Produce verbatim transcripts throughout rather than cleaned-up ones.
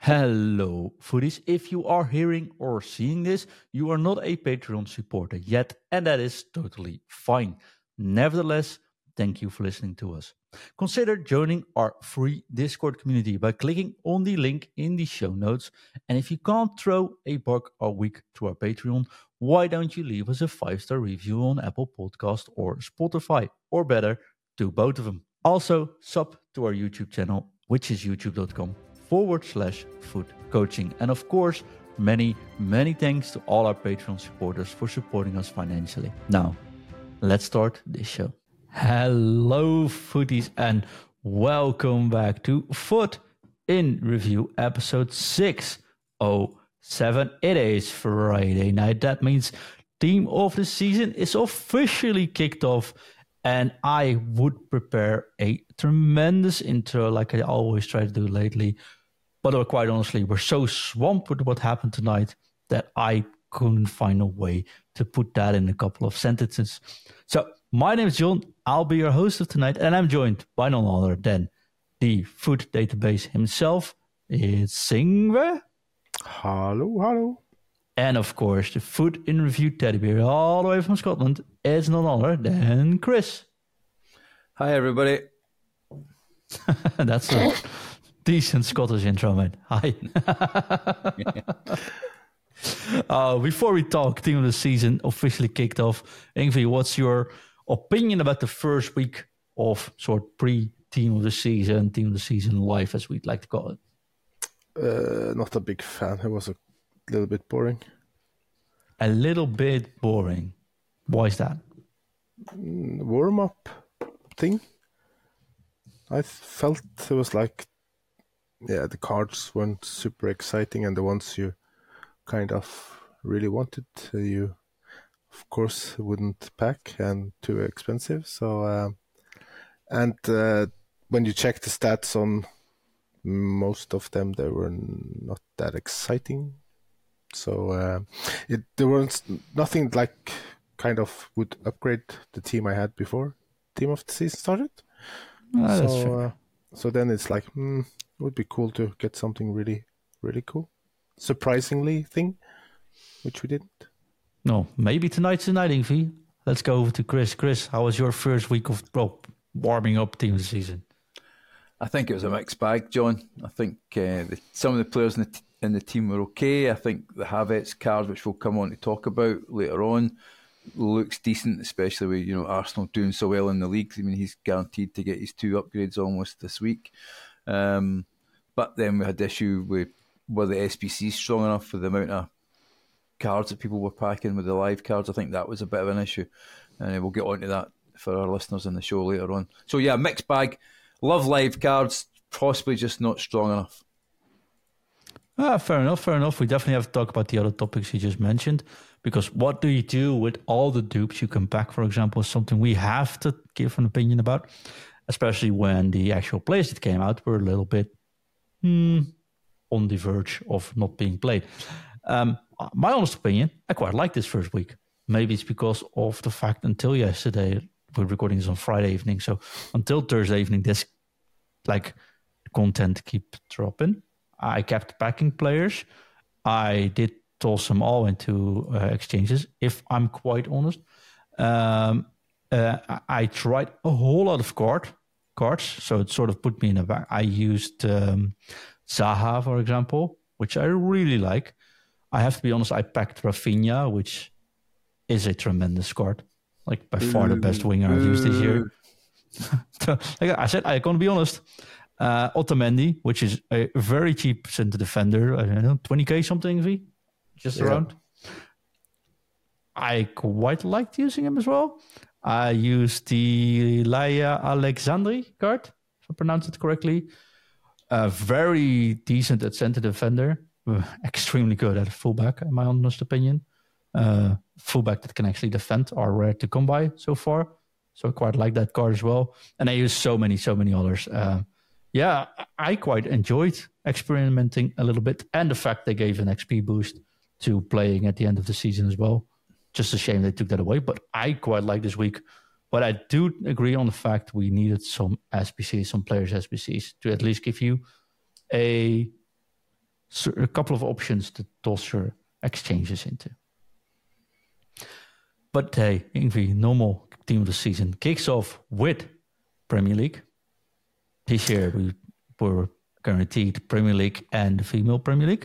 Hello, foodies. If you are hearing or seeing this, you are not a Patreon supporter yet, and that is totally fine. Nevertheless, thank you for listening to us. Consider joining our free Discord community by clicking on the link in the show notes. And if you can't throw a buck a week to our Patreon, why don't you leave us a five-star review on Apple Podcast or Spotify? Or better, do both of them. Also, sub to our YouTube channel, which is youtube.com forward slash food coaching. And of course, many, many thanks to all our Patreon supporters for supporting us financially. Now, let's start this show. Hello, foodies, and welcome back to Foot in Review, episode six oh seven. It is Friday night. That means team of the season is officially kicked off, and I would prepare a tremendous intro like I always try to do lately. But quite honestly, we're so swamped with what happened tonight that I couldn't find a way to put that in a couple of sentences. So, my name is John. I'll be your host of tonight, and I'm joined by none other than the food database himself. It's Singve. Hello, hello. And of course, the food in review teddy bear all the way from Scotland is none other than Chris. Hi, everybody. That's a decent Scottish intro, man. Hi. uh, before we talk, team of the season officially kicked off. Ingvi, what's your opinion about the first week of sort of pre-team of the season, team of the season life, as we'd like to call it? Uh, not a big fan. It was a little bit boring. A little bit boring. Why is that? Mm, warm-up thing. I felt it was like, yeah, the cards weren't super exciting, and the ones you kind of really wanted, uh, you, of course, wouldn't pack, and too expensive. So, uh, and uh, when you check the stats on most of them, they were not that exciting. So uh, it there was nothing like kind of would upgrade the team I had before team of the season started. Oh, that's so fair. uh, so then it's like, hmm, it would be cool to get something really, really cool, surprisingly thing, which we didn't. No, maybe tonight's the night, Ingvi. Let's go over to Chris. Chris, how was your first week of well, warming up team of the season? I think it was a mixed bag, John. I think uh, the, some of the players in the, t- in the team were okay. I think the Havertz card, which we'll come on to talk about later on, looks decent, especially with, you know, Arsenal doing so well in the league. I mean, he's guaranteed to get his two upgrades almost this week. Um, but then we had the issue with were the S B Cs strong enough for the amount of cards that people were packing with the live cards. I think that was a bit of an issue, and we'll get onto that for our listeners in the show later on. So yeah, mixed bag. Love live cards, possibly just not strong enough. Ah, fair enough, fair enough. We definitely have to talk about the other topics you just mentioned, because what do you do with all the dupes you can pack, for example, is something we have to give an opinion about, especially when the actual players that came out were a little bit hmm, on the verge of not being played. Um, my honest opinion, I quite like this first week. Maybe it's because of the fact until yesterday, we're recording this on Friday evening, so until Thursday evening, this like content keep dropping. I kept packing players. I did toss them all into uh, exchanges, if I'm quite honest. Um, uh, I, I tried a whole lot of card cards, so it sort of put me in a back. I used um, Zaha, for example, which I really like. I have to be honest, I packed Rafinha, which is a tremendous card. Like by far the best winger I've used this year. Like I said, I'm going to be honest. Uh, Otamendi, which is a very cheap center defender. I don't know, twenty K something, V? Just Yeah. around. I quite liked using him as well. I used the Laia Alexandri card, if I pronounce it correctly. Uh, very decent at center defender. Uh, extremely good at fullback, in my honest opinion. Uh, fullback that can actually defend are rare to come by so far. So I quite like that card as well. And I use so many, so many others. Uh, yeah, I quite enjoyed experimenting a little bit. And the fact they gave an X P boost to playing at the end of the season as well. Just a shame they took that away. But I quite like this week. But I do agree on the fact we needed some S B Cs, some players' S B Cs, to at least give you a a couple of options to toss your exchanges into. But hey, Ingvi, normal team of the season kicks off with Premier League. This year we were guaranteed Premier League and the female Premier League.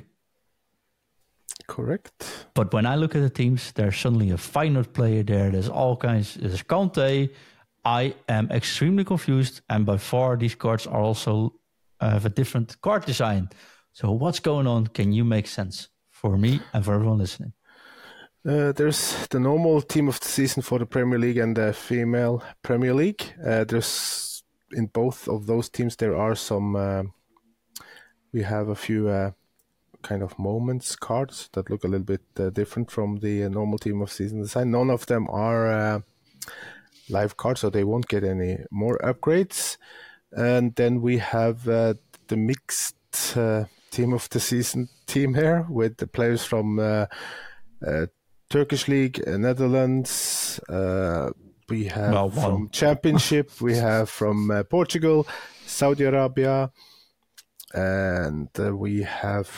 Correct. But when I look at the teams, there's suddenly a Feyenoord player there. There's all kinds. There's Kante. I am extremely confused, and by far these cards are also uh, have a different card design. So what's going on? Can you make sense for me and for everyone listening? Uh, there's the normal team of the season for the Premier League and the female Premier League. Uh, there's in both of those teams there are some. Uh, we have a few uh, kind of moments cards that look a little bit uh, different from the uh, normal team of season design. None of them are uh, live cards, so they won't get any more upgrades. And then we have uh, the mixed uh, team of the season team here with the players from uh, uh, Turkish League, uh, Netherlands. Uh, we have well, from Championship. We have from uh, Portugal, Saudi Arabia, and uh, we have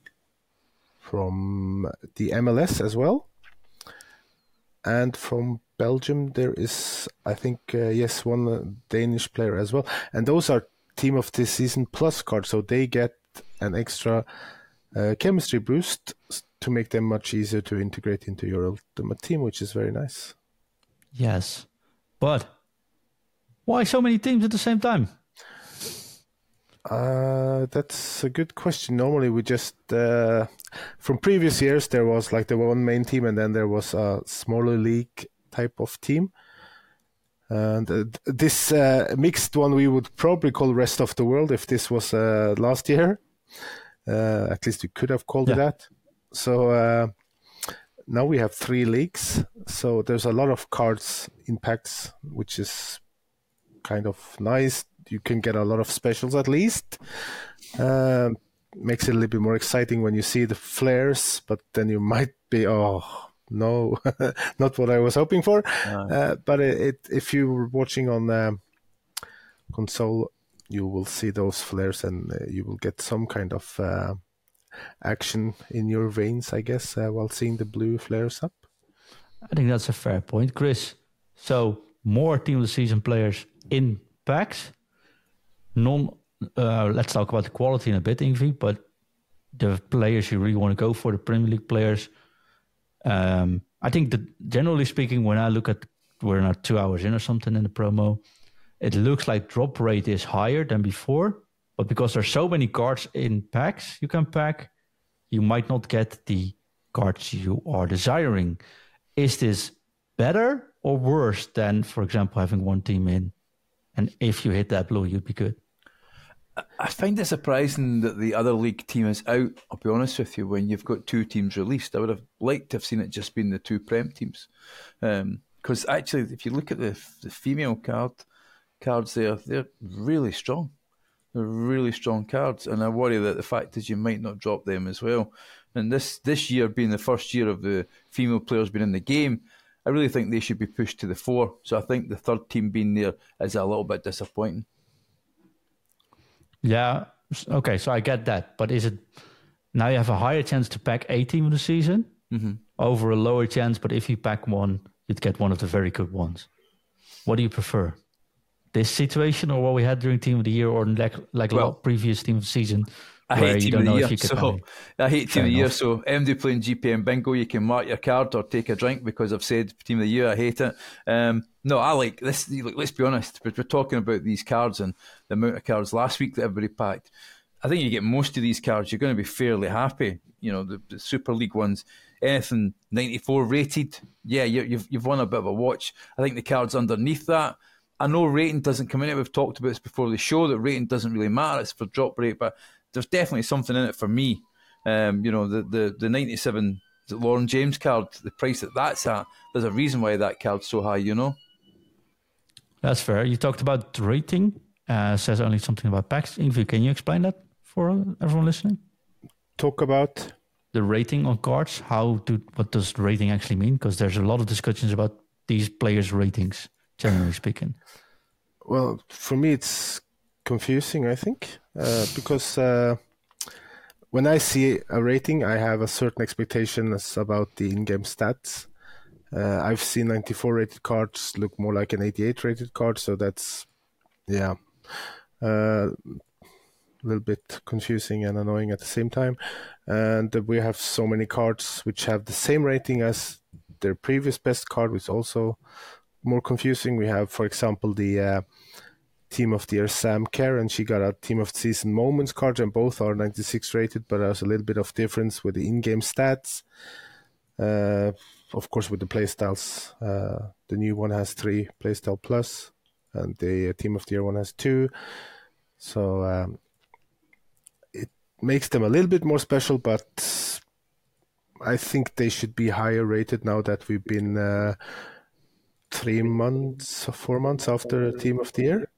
from the M L S as well. And from Belgium, there is, I think, uh, yes, one uh, Danish player as well. And those are team of the season plus cards, so they get an extra uh, chemistry boost to make them much easier to integrate into your ultimate team, which is very nice. Yes, but why so many teams at the same time? Uh, that's a good question. Normally we just, uh, from previous years, there was like the one main team and then there was a smaller league type of team. And uh, this uh, mixed one we would probably call Rest of the World if this was uh, last year. Uh, at least we could have called yeah. it that. So uh, now we have three leagues. So there's a lot of cards in packs, which is kind of nice. You can get a lot of specials at least. Uh, makes it a little bit more exciting when you see the flares, but then you might be, oh, no, not what I was hoping for. No. Uh, but it, it, if you're watching on uh, console, you will see those flares and uh, you will get some kind of uh, action in your veins, I guess, uh, while seeing the blue flares up. I think that's a fair point, Chris. So more team of the season players in packs. Non, uh, let's talk about the quality in a bit, Ingvi, but the players you really want to go for, the Premier League players. Um, I think that generally speaking, when I look at, we're now two hours in or something in the promo, it looks like drop rate is higher than before, but because there's so many cards in packs you can pack, you might not get the cards you are desiring. Is this better or worse than, for example, having one team in, and if you hit that blue, you'd be good? I find it surprising that the other league team is out, I'll be honest with you, when you've got two teams released. I would have liked to have seen it just been the two Prem teams. Because um, actually, if you look at the, the female card cards there, they're really strong. They're really strong cards. And I worry that the fact is you might not drop them as well. And this, this year being the first year of the female players being in the game, I really think they should be pushed to the fore. So I think the third team being there is a little bit disappointing. Yeah, okay, so I get that. But is it now you have a higher chance to pack a team of the season mm-hmm. over a lower chance, but if you pack one, you'd get one of the very good ones. What do you prefer? This situation or what we had during Team of the Year or like, like well, previous Team of the Season? I where hate you Team don't of the know Year. If you could so I hate Fair Team of the Year. enough. So M D playing G P M Bingo, you can mark your card or take a drink because I've said Team of the Year. I hate it. Um, no, I like this. Look, let's be honest. We're talking about these cards and the amount of cards last week that everybody packed. I think you get most of these cards, you're going to be fairly happy. You know, the, the Super League ones, anything ninety-four rated, yeah, you, you've you've won a bit of a watch. I think the cards underneath that, I know rating doesn't come in it. We've talked about this before the show, that rating doesn't really matter. It's for drop rate, but there's definitely something in it for me. Um, you know, the the, the ninety-seven the Lauren James card, the price that that's at, there's a reason why that card's so high, you know? That's fair. You talked about rating, uh, says only something about packs. Ingvi, can you explain that for everyone listening? Talk about the rating on cards. How do what does rating actually mean? Because there's a lot of discussions about these players' ratings, generally speaking. Well, for me, it's confusing, I think, uh, because uh, when I see a rating, I have a certain expectations about the in-game stats. Uh, I've seen ninety-four rated cards look more like an eighty-eight rated card, so that's, yeah, uh, a little bit confusing and annoying at the same time. And we have so many cards which have the same rating as their previous best card, which is also more confusing. We have, for example, the uh, Team of the Year Sam Kerr, and she got a Team of the Season Moments card, and both are ninety-six rated, but there's a little bit of difference with the in-game stats. Uh, of course, with the playstyles, uh, the new one has three playstyle plus, and the uh, Team of the Year one has two. So um, it makes them a little bit more special, but I think they should be higher rated now that we've been uh, three months or four months after Team of the Year.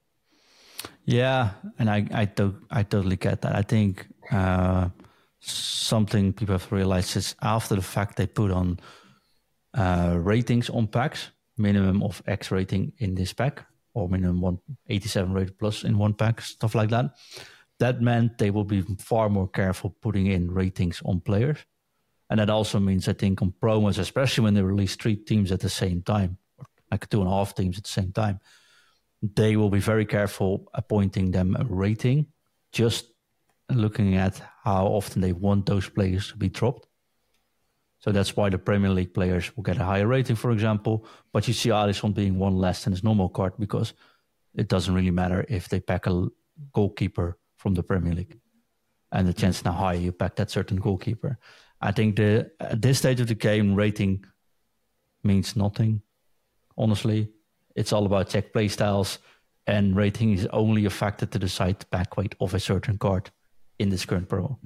Yeah, and I I, to, I totally get that. I think uh, something people have to realize is after the fact they put on uh, ratings on packs, minimum of X rating in this pack, or minimum one eighty-seven rated plus in one pack, stuff like that. That meant they will be far more careful putting in ratings on players. And that also means, I think, on promos, especially when they release three teams at the same time, like two and a half teams at the same time, they will be very careful appointing them a rating, just looking at how often they want those players to be dropped. So that's why the Premier League players will get a higher rating, for example. But you see Alisson being one less than his normal card because it doesn't really matter if they pack a goalkeeper from the Premier League. And the chance now higher you pack that certain goalkeeper. I think the at this stage of the game, rating means nothing, honestly. It's all about check play styles, and rating is only a factor to decide the pack weight of a certain card in this current promo.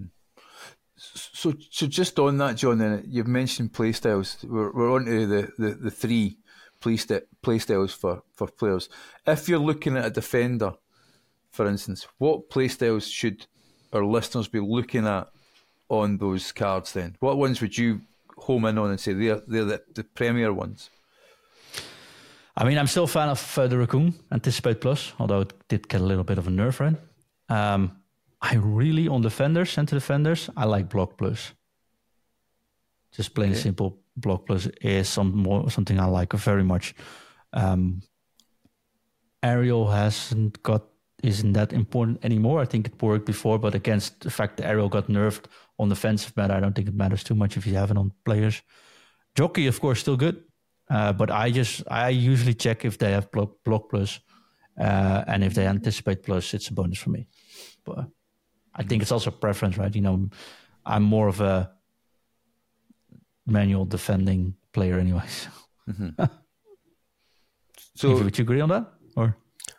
So, so just on that, John, then you've mentioned play styles. We're we're on to the, the, the three play, st- play styles for, for players. If you're looking at a defender, for instance, what play styles should our listeners be looking at on those cards then? What ones would you home in on and say they're, they're the, the premier ones? I mean, I'm still a fan of uh, the Raccoon Anticipate Plus, although it did get a little bit of a nerf right. Um, I really, on defenders, center defenders, I like Block Plus. Just plain okay. simple, Block Plus is some more, something I like very much. Um, Aerial hasn't got, isn't that important anymore. I think it worked before, but against the fact that Aerial got nerfed on defensive matter, I don't think it matters too much if you have it on players. Jockey, of course, still good. Uh, but I just, I usually check if they have block, block plus, uh, and if they anticipate plus, it's a bonus for me. But I think it's also preference, right? You know, I'm more of a manual defending player anyways. Mm-hmm. So would you agree on that? Or?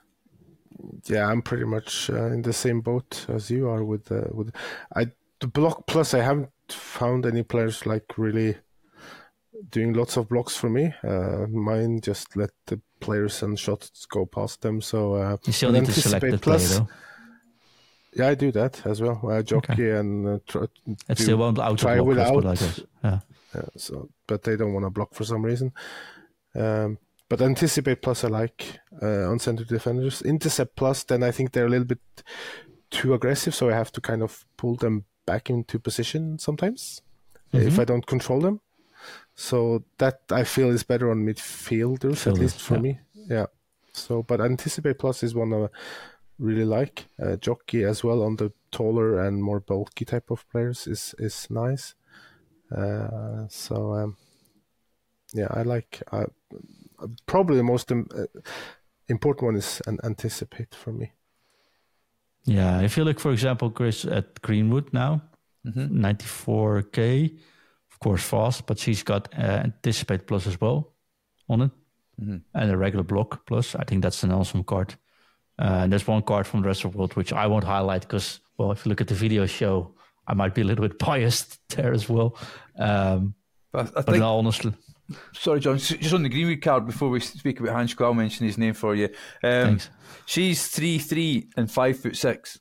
Yeah, I'm pretty much uh, in the same boat as you are with, uh, with I the block plus, I haven't found any players like really doing lots of blocks for me. Uh, mine just let the players and shots go past them. So uh, you still need to select the plus, play, though. Yeah, I do that as well. Uh, jockey okay. and uh, try, it still won't auto try block without. Like this. Yeah. Yeah. So, but they don't want to block for some reason. Um, but anticipate plus I like uh, on center defenders. Intercept plus, then I think they're a little bit too aggressive, so I have to kind of pull them back into position sometimes mm-hmm. if I don't control them. So that I feel is better on midfielders, Fielders, at least for yeah. me. Yeah. So, but Anticipate Plus is one I really like. Uh, Jockey as well on the taller and more bulky type of players is is nice. Uh, so, um, yeah, I like. Uh, probably the most um, uh, important one is an Anticipate for me. Yeah, if you look, for example, Chris at Greenwood now, mm-hmm. ninety-four K. Of course, fast, but she's got uh, Anticipate Plus as well on it, mm-hmm. and a regular Block Plus. I think that's an awesome card. Uh, and there's one card from the rest of the world which I won't highlight because, well, if you look at the video show, I might be a little bit biased there as well. Um, but I but think, honestly, sorry, John, just on the Greenwood card before we speak about Hansko, I'll mention his name for you. Um, Thanks. She's three three and five foot six.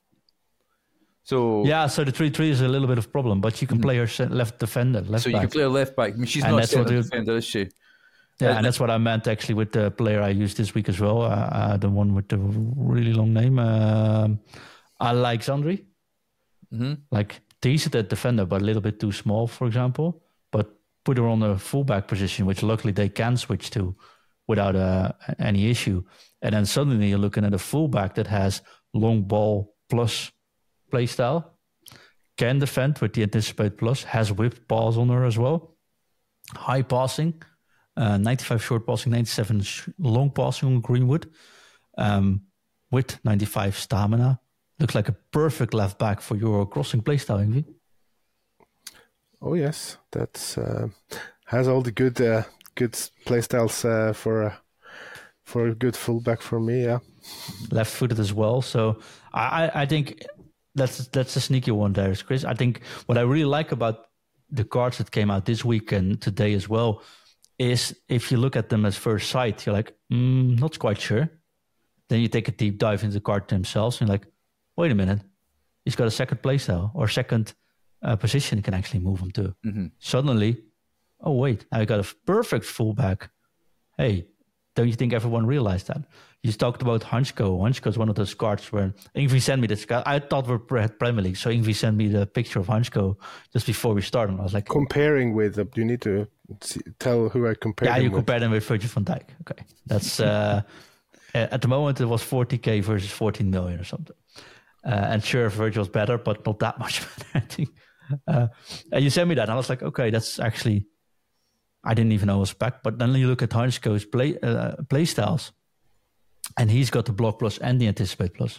So yeah, so the three three is a little bit of a problem, but you can mm-hmm. play her left defender, left so back. you can play her left back. I mean, she's and not a centre defender, is she? Yeah, uh, and that's what I meant actually with the player I used this week as well. Uh, uh, the one with the really long name, uh, Alexandri. Mm-hmm. Like decent at defender, but a little bit too small, for example. But put her on a fullback position, which luckily they can switch to without uh, any issue. And then suddenly you're looking at a fullback that has long ball plus play style, can defend with the anticipate plus, has whipped balls on her as well, high passing, uh, ninety-five short passing, ninety-seven sh- long passing on Greenwood, um, with ninety-five stamina. Looks like a perfect left back for your crossing play style, Ingvi. Oh yes, that's uh, has all the good uh, good play styles uh, for uh, for a good fullback for me. Yeah, left-footed as well. So I, I think that's that's a sneaky one there, Chris. I think what I really like about the cards that came out this week and today as well is if you look at them as first sight, you're like, mm, not quite sure. Then you take a deep dive into the card themselves and you're like, wait a minute, he's got a second playstyle or second uh, position he can actually move him to. Mm-hmm. Suddenly, oh wait, I got a perfect fullback. Hey, don't you think everyone realized that? You talked about Hansko. Hansko is one of those cards where Ingvi sent me this card. I thought we were at Premier League, so Ingvi sent me the picture of Hansko just before we started. I was like, comparing with, uh, you need to see, tell who I compared yeah, him you with. compared him with Virgil van Dijk. Okay, that's uh, at the moment it was forty K versus fourteen million or something. Uh, and sure, Virgil's better, but not that much better, I think. Uh, and you sent me that, and I was like, okay, that's actually, I didn't even know it was back. But then you look at Hansko's play uh, play styles, and he's got the block plus and the anticipate plus,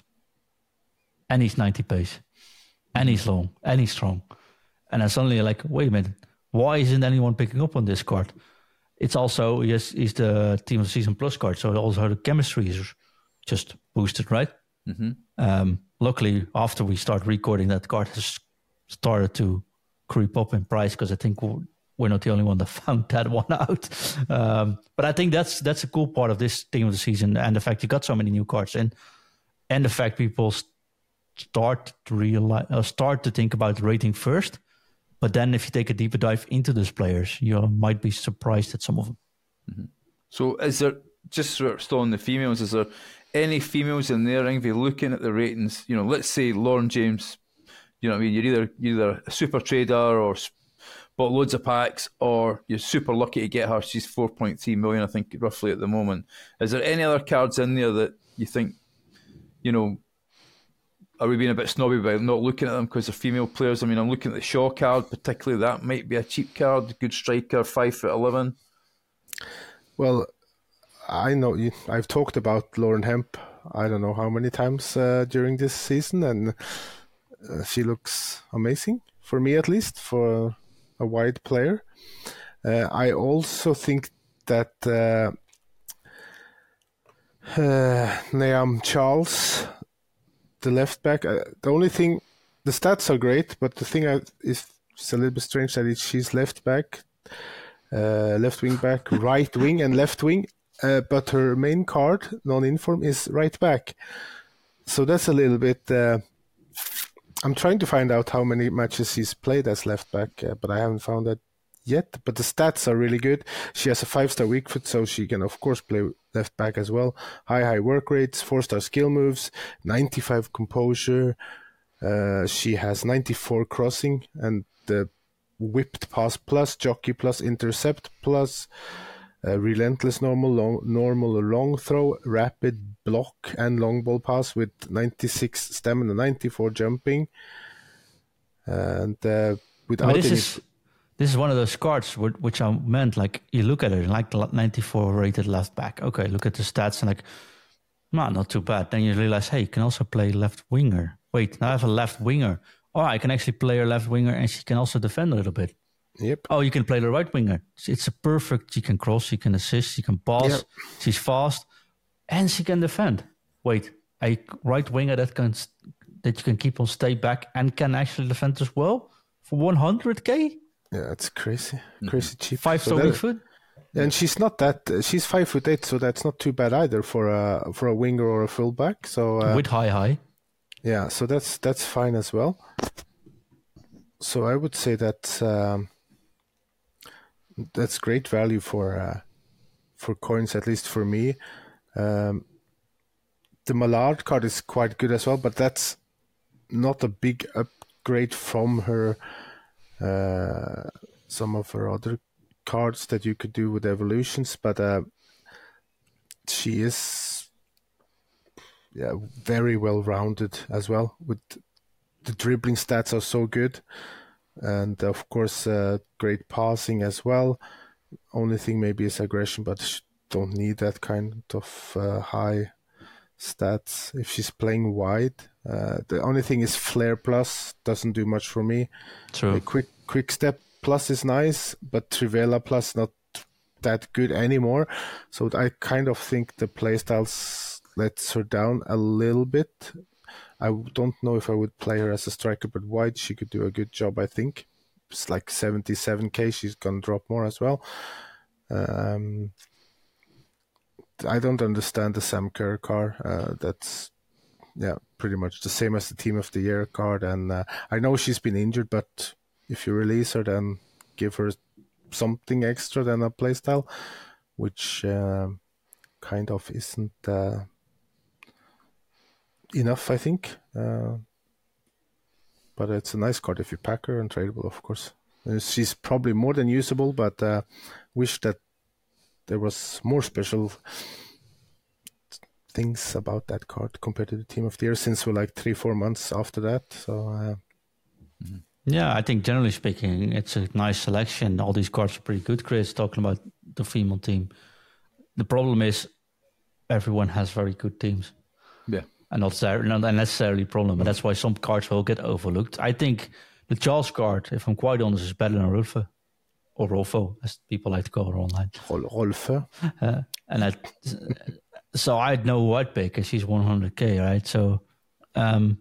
and he's ninety pace, and he's long, and he's strong. And then suddenly you're like, wait a minute, why isn't anyone picking up on this card? It's also, yes, he's the Team of the Season Plus card, so also the chemistry is just boosted, right? Mm-hmm. Um, luckily, after we start recording, that card has started to creep up in price because I think we're not the only one that found that one out. Um, but I think that's that's a cool part of this Team of the Season, and the fact you got so many new cards in, and the fact people start to realize, uh, start to think about rating first. But then, if you take a deeper dive into those players, you might be surprised at some of them. Mm-hmm. So, is there, just sort of still on the females, is there any females in there, Ingvi, looking at the ratings? You know, let's say Lauren James, you know what I mean, you're either, you're either a super trader or bought loads of packs, or you're super lucky to get her. She's four point three million, I think, roughly at the moment. Is there any other cards in there that you think, you know, are we being a bit snobby about not looking at them because they're female players? I mean, I'm looking at the Shaw card, particularly. That might be a cheap card. Good striker, five foot eleven. Well, I know you, I've talked about Lauren Hemp, I don't know how many times uh, during this season, and uh, she looks amazing, for me at least, for a wide player. Uh, I also think that uh, uh, Niamh Charles, the left back, uh, the only thing, the stats are great, but the thing I, is it's a little bit strange that it, she's left back, uh, left wing back, right wing, and left wing. Uh, but her main card, non-inform, is right back. So that's a little bit... Uh, I'm trying to find out how many matches she's played as left back, uh, but I haven't found that yet. But the stats are really good. She has a five-star weak foot, so she can, of course, play left back as well. High, high work rates, four-star skill moves, ninety-five composure. Uh, she has ninety-four crossing, and the whipped pass plus, jockey plus, intercept plus... Uh, relentless normal, long, normal long throw, rapid block, and long ball pass with ninety-six stamina, ninety-four jumping, and uh, without but this any... is this is one of those cards which I meant, like, you look at it like ninety-four rated left back. Okay, look at the stats and like, nah, not too bad. Then you realize, hey, you can also play left winger. Wait, now I have a left winger. Oh, I can actually play her left winger, and she can also defend a little bit. Yep. Oh, you can play the right winger. It's a perfect. She can cross, she can assist, she can pass. Yep. She's fast, and she can defend. Wait, a right winger that can that you can keep on stay back and can actually defend as well for one hundred K. Yeah, it's crazy, crazy cheap. Five star so weak foot. And she's not that. Uh, she's five foot eight, so that's not too bad either for a for a winger or a fullback. So uh, with high high. Yeah, so that's that's fine as well. So I would say that. Um, That's great value for uh, for coins, at least for me. Um, the Mallard card is quite good as well, but that's not a big great from her, uh, some of her other cards that you could do with evolutions, but uh, she is yeah very well rounded as well. With the dribbling stats are so good, and of course uh, great passing as well. Only thing maybe is aggression, but she don't need that kind of uh, high stats if she's playing wide. Uh, the only thing is Flair Plus doesn't do much for me. True. A quick quick step plus is nice, but Trivela Plus not that good anymore. So I kind of think the playstyles lets her down a little bit. I don't know if I would play her as a striker, but wide she could do a good job, I think. It's like seventy-seven K, she's going to drop more as well. Um, I don't understand the Sam Kerr card. Uh, that's yeah, pretty much the same as the Team of the Year card. And uh, I know she's been injured, but if you release her, then give her something extra than a playstyle, which uh, kind of isn't uh, enough, I think. Uh, but it's a nice card if you pack her and tradable, of course. Uh, she's probably more than usable, but uh, wish that there was more special things about that card compared to the Team of the Year, since we're like three, four months after that. So, uh, mm-hmm. Yeah, I think generally speaking, it's a nice selection. All these cards are pretty good, Chris, talking about the female team. The problem is everyone has very good teams. Yeah. And not, not necessarily a problem, but that's why some cards will get overlooked. I think the Charles card, if I'm quite honest, is better than Rolfo, or Rolfo, as people like to call her online. Rolfo. Uh, and I, so I'd know who I'd pick, and she's one hundred K, right? So, um,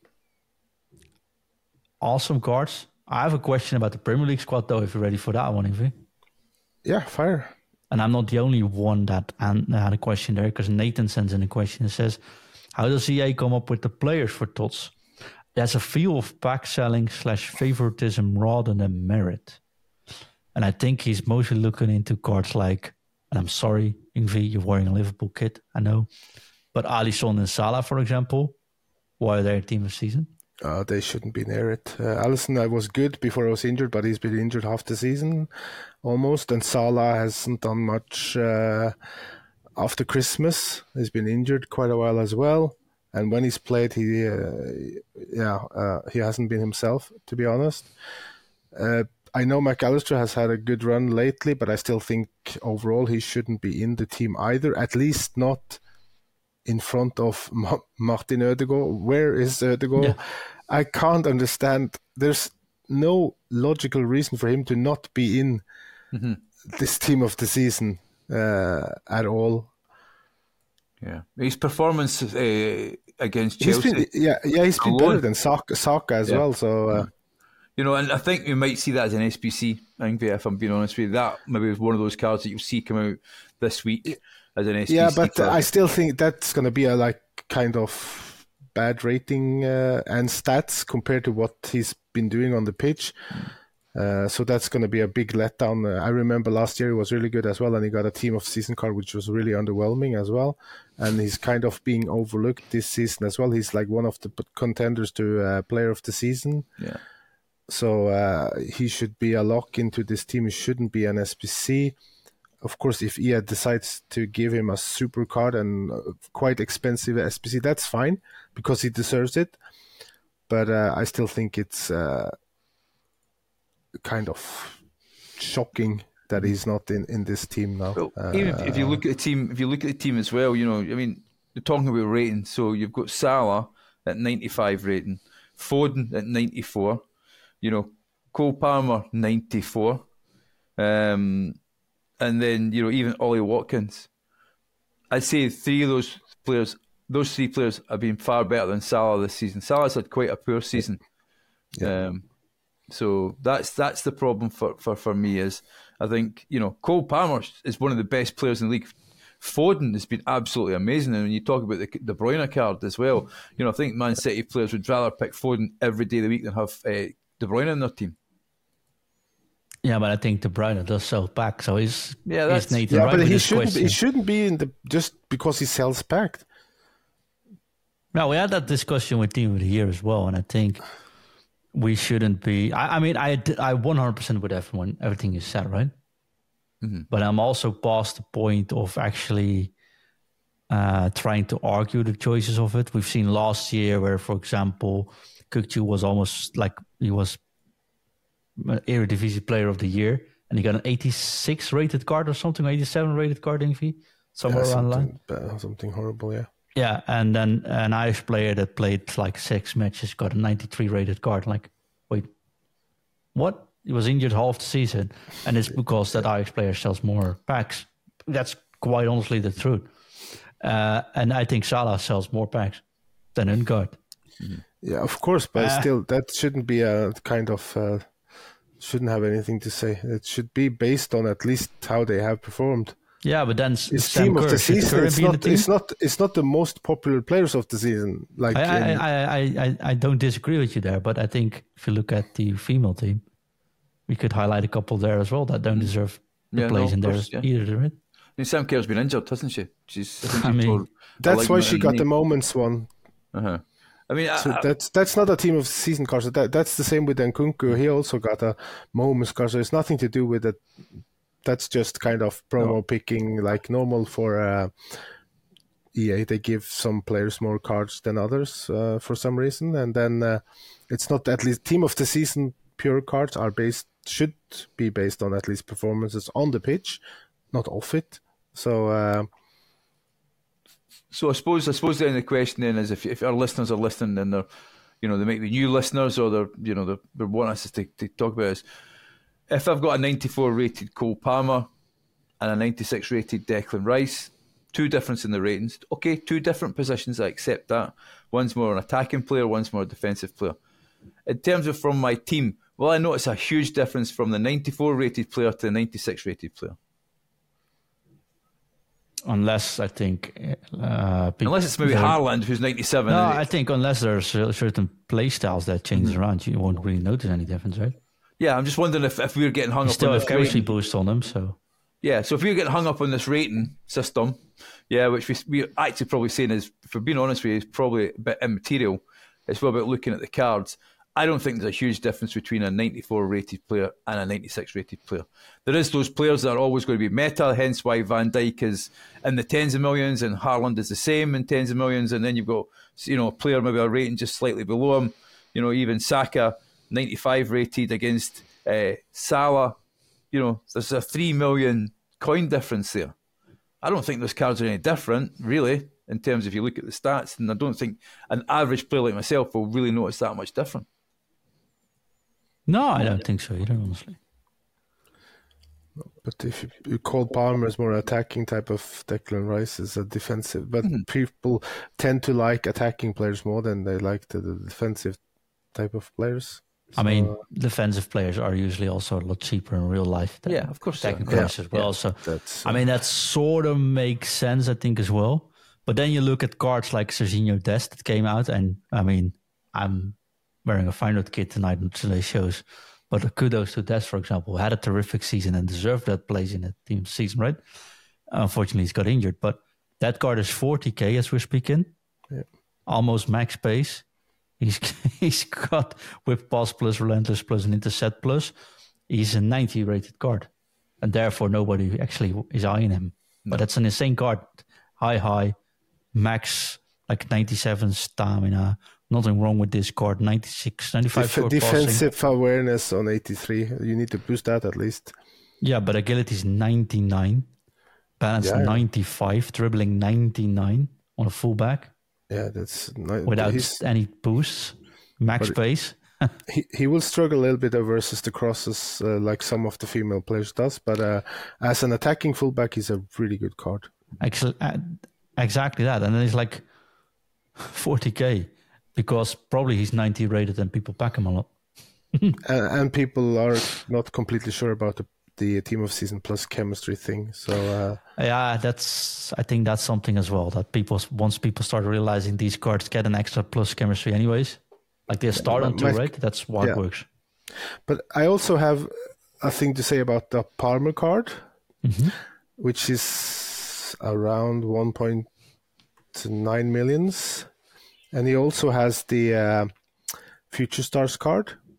awesome cards. I have a question about the Premier League squad, though, if you're ready for that one, Yngvi. Yeah, fire. And I'm not the only one that had a question there, because Nathan sends in a question and says, how does E A come up with the players for T O T S? There's a feel of pack selling slash favoritism rather than merit. And I think he's mostly looking into cards like, and I'm sorry, Yngvi, you're wearing a Liverpool kit, I know. But Alisson and Salah, for example, why are they a team of season? Uh, they shouldn't be near it. Uh, Alisson uh, was good before I was injured, but he's been injured half the season almost. And Salah hasn't done much uh, after Christmas. He's been injured quite a while as well. And when he's played, he uh, yeah uh, he hasn't been himself, to be honest. Uh, I know McAllister has had a good run lately, but I still think overall he shouldn't be in the team either, at least not in front of Ma- Martin Ødegaard. Where is Ødegaard? Yeah. I can't understand. There's no logical reason for him to not be in mm-hmm. this team of the season uh, at all. Yeah, his performance uh, against Chelsea. He's been, yeah, yeah, he's been alone. better than Saka, Saka as yeah. well. So, uh, you know, and I think we might see that as an S B C. I think, if I'm being honest with you, that maybe was one of those cards that you'll see come out this week as an S B C. Yeah, but card. I still think that's going to be a like kind of bad rating uh, and stats compared to what he's been doing on the pitch. Mm. Uh, so that's going to be a big letdown. Uh, I remember last year he was really good as well, and he got a team of season card, which was really underwhelming as well. And he's kind of being overlooked this season as well. He's like one of the contenders to uh, player of the season. Yeah. So uh, he should be a lock into this team. He shouldn't be an S B C. Of course, if E A decides to give him a super card and quite expensive S B C, that's fine because he deserves it. But uh, I still think it's uh, kind of shocking that he's not in, in this team now. Well, uh, even if, if you look at the team, if you look at the team as well, you know, I mean, you're talking about rating. So you've got Salah at ninety-five rating, Foden at ninety-four, you know, Cole Palmer ninety-four, um, and then you know even Ollie Watkins. I'd say three of those players, those three players have been far better than Salah this season. Salah's had quite a poor season. Yeah. Um, So that's that's the problem for, for, for me is I think, you know, Cole Palmer is one of the best players in the league. Foden has been absolutely amazing. And when you talk about the De Bruyne card as well, you know, I think Man City players would rather pick Foden every day of the week than have uh, De Bruyne in their team. Yeah, but I think De Bruyne does sell back, so he's yeah, that's he's yeah, right but he shouldn't question. he shouldn't be in the just because he sells packed. No, we had that discussion with Team of the Year as well, and I think we shouldn't be. I, I mean, I I one hundred percent with everyone. Everything you said, right? Mm-hmm. But I'm also past the point of actually uh, trying to argue the choices of it. We've seen last year where, for example, Kukçu was almost like he was an Eredivisie Player of the Year, and he got an eighty-six rated card or something, eighty-seven rated card in V, somewhere yeah, around something, line. uh, something horrible, yeah. Yeah, and then an Irish player that played like six matches got a ninety-three rated card. Like, wait, what? He was injured half the season, and it's because that Irish player sells more packs. That's quite honestly the truth. Uh, and I think Salah sells more packs than Ødegaard. Yeah, of course, but Uh, still, that shouldn't be a kind of uh, shouldn't have anything to say. It should be based on at least how they have performed. Yeah, but then It's Sam team Kerr, of the should season. Kerr It's be in the not. team? It's not. It's not the most popular players of the season. Like I, I, in, I, I, I, I don't disagree with you there, but I think if you look at the female team, we could highlight a couple there as well that don't deserve the Yeah, place no, in of there course, yeah. either, right? I mean, Sam Kerr's been injured, hasn't she? She's. I, think I she mean, tore a that's why ligament she in got knee. the moments one. Uh-huh. I mean, So I, I, that's that's not a team of the season card. So that that's the same with Nkunku. He also got a moments card. So it's nothing to do with it. That's just kind of promo No. picking, like normal for uh, E A. They give some players more cards than others uh, for some reason, and then uh, it's not at least team of the season pure cards are based should be based on at least performances on the pitch, not off it. So. Uh, So I suppose I suppose then the question then is if if our listeners are listening and they're, you know, they might be new listeners or they're, you know, they're, they're wanting us to, to talk about is if I've got a ninety-four rated Cole Palmer and a ninety-six rated Declan Rice, two difference in the ratings. Okay, two different positions, I accept that. One's more an attacking player, one's more a defensive player. In terms of from my team, well, I notice a huge difference from the ninety-four rated player to the ninety-six rated player. Unless I think, uh, people, Unless it's maybe there- Haaland, who's ninety-seven. No, and I think unless there are cer- certain play styles that change Mm-hmm. around, you won't really notice any difference, right? yeah, I'm just wondering if, if we're getting hung You up still on have this chemistry rating. boost on them, so Yeah, so if we're getting hung up on this rating system, yeah, which we, we're actually probably saying is, for being honest with you, is probably a bit immaterial. It's more about looking at the cards. I don't think there's a huge difference between a ninety-four rated player and a ninety-six rated player. There is those players that are always going to be meta, hence why Van Dijk is in the tens of millions and Haaland is the same in tens of millions. And then you've got, you know, a player maybe a rating just slightly below him. You know, even Saka, ninety-five rated against uh, Salah. You know, there's a three million coin difference there. I don't think those cards are any different, really, in terms of if you look at the stats. And I don't think an average player like myself will really notice that much different. no, I don't think so either, honestly. But if you, you call Palmer as more attacking type of Declan Rice is a defensive, but mm-hmm. people tend to like attacking players more than they like the, the defensive type of players. I so, mean, uh, defensive players are usually also a lot cheaper in real life than Yeah, of course they are. attacking Yeah. players as well. Yeah. So, that's, I mean, that sort of makes sense, I think, as well. But then you look at cards like Serginho Dest that came out, and I mean, I'm wearing a Feyenoord kit tonight on today's shows. But kudos to Dest, for example, who had a terrific season and deserved that place in the team season, right? Unfortunately, he's got injured. But that card is forty K as we're speaking. Yeah. Almost max pace. He's he's got whip pass plus, relentless plus, and intercept plus. He's a ninety rated card. And therefore, nobody actually is eyeing him. No. But that's an insane card. High, high, max, like ninety-seven stamina. Nothing wrong with this card. ninety-six, ninety-five Def- defensive passing. Awareness on eighty-three. You need to boost that at least. Yeah, but agility is ninety-nine. Balance yeah. ninety-five. Dribbling ninety-nine on a fullback. Yeah, that's not, without any boosts. Max pace. he he will struggle a little bit versus the crosses, uh, like some of the female players does. But uh, as an attacking fullback, he's a really good card. Actually, uh, exactly that, and then he's like forty K. Because probably he's ninety rated and people pack him a lot. and, and people are not completely sure about the, the team of season plus chemistry thing. So uh, yeah, that's I think that's something as well that people once people start realizing these cards get an extra plus chemistry anyways, like they start on two, my, right? That's why yeah. it works. But I also have a thing to say about the Palmer card, mm-hmm. which is around one point nine millions. And he also has the uh, Future Stars card,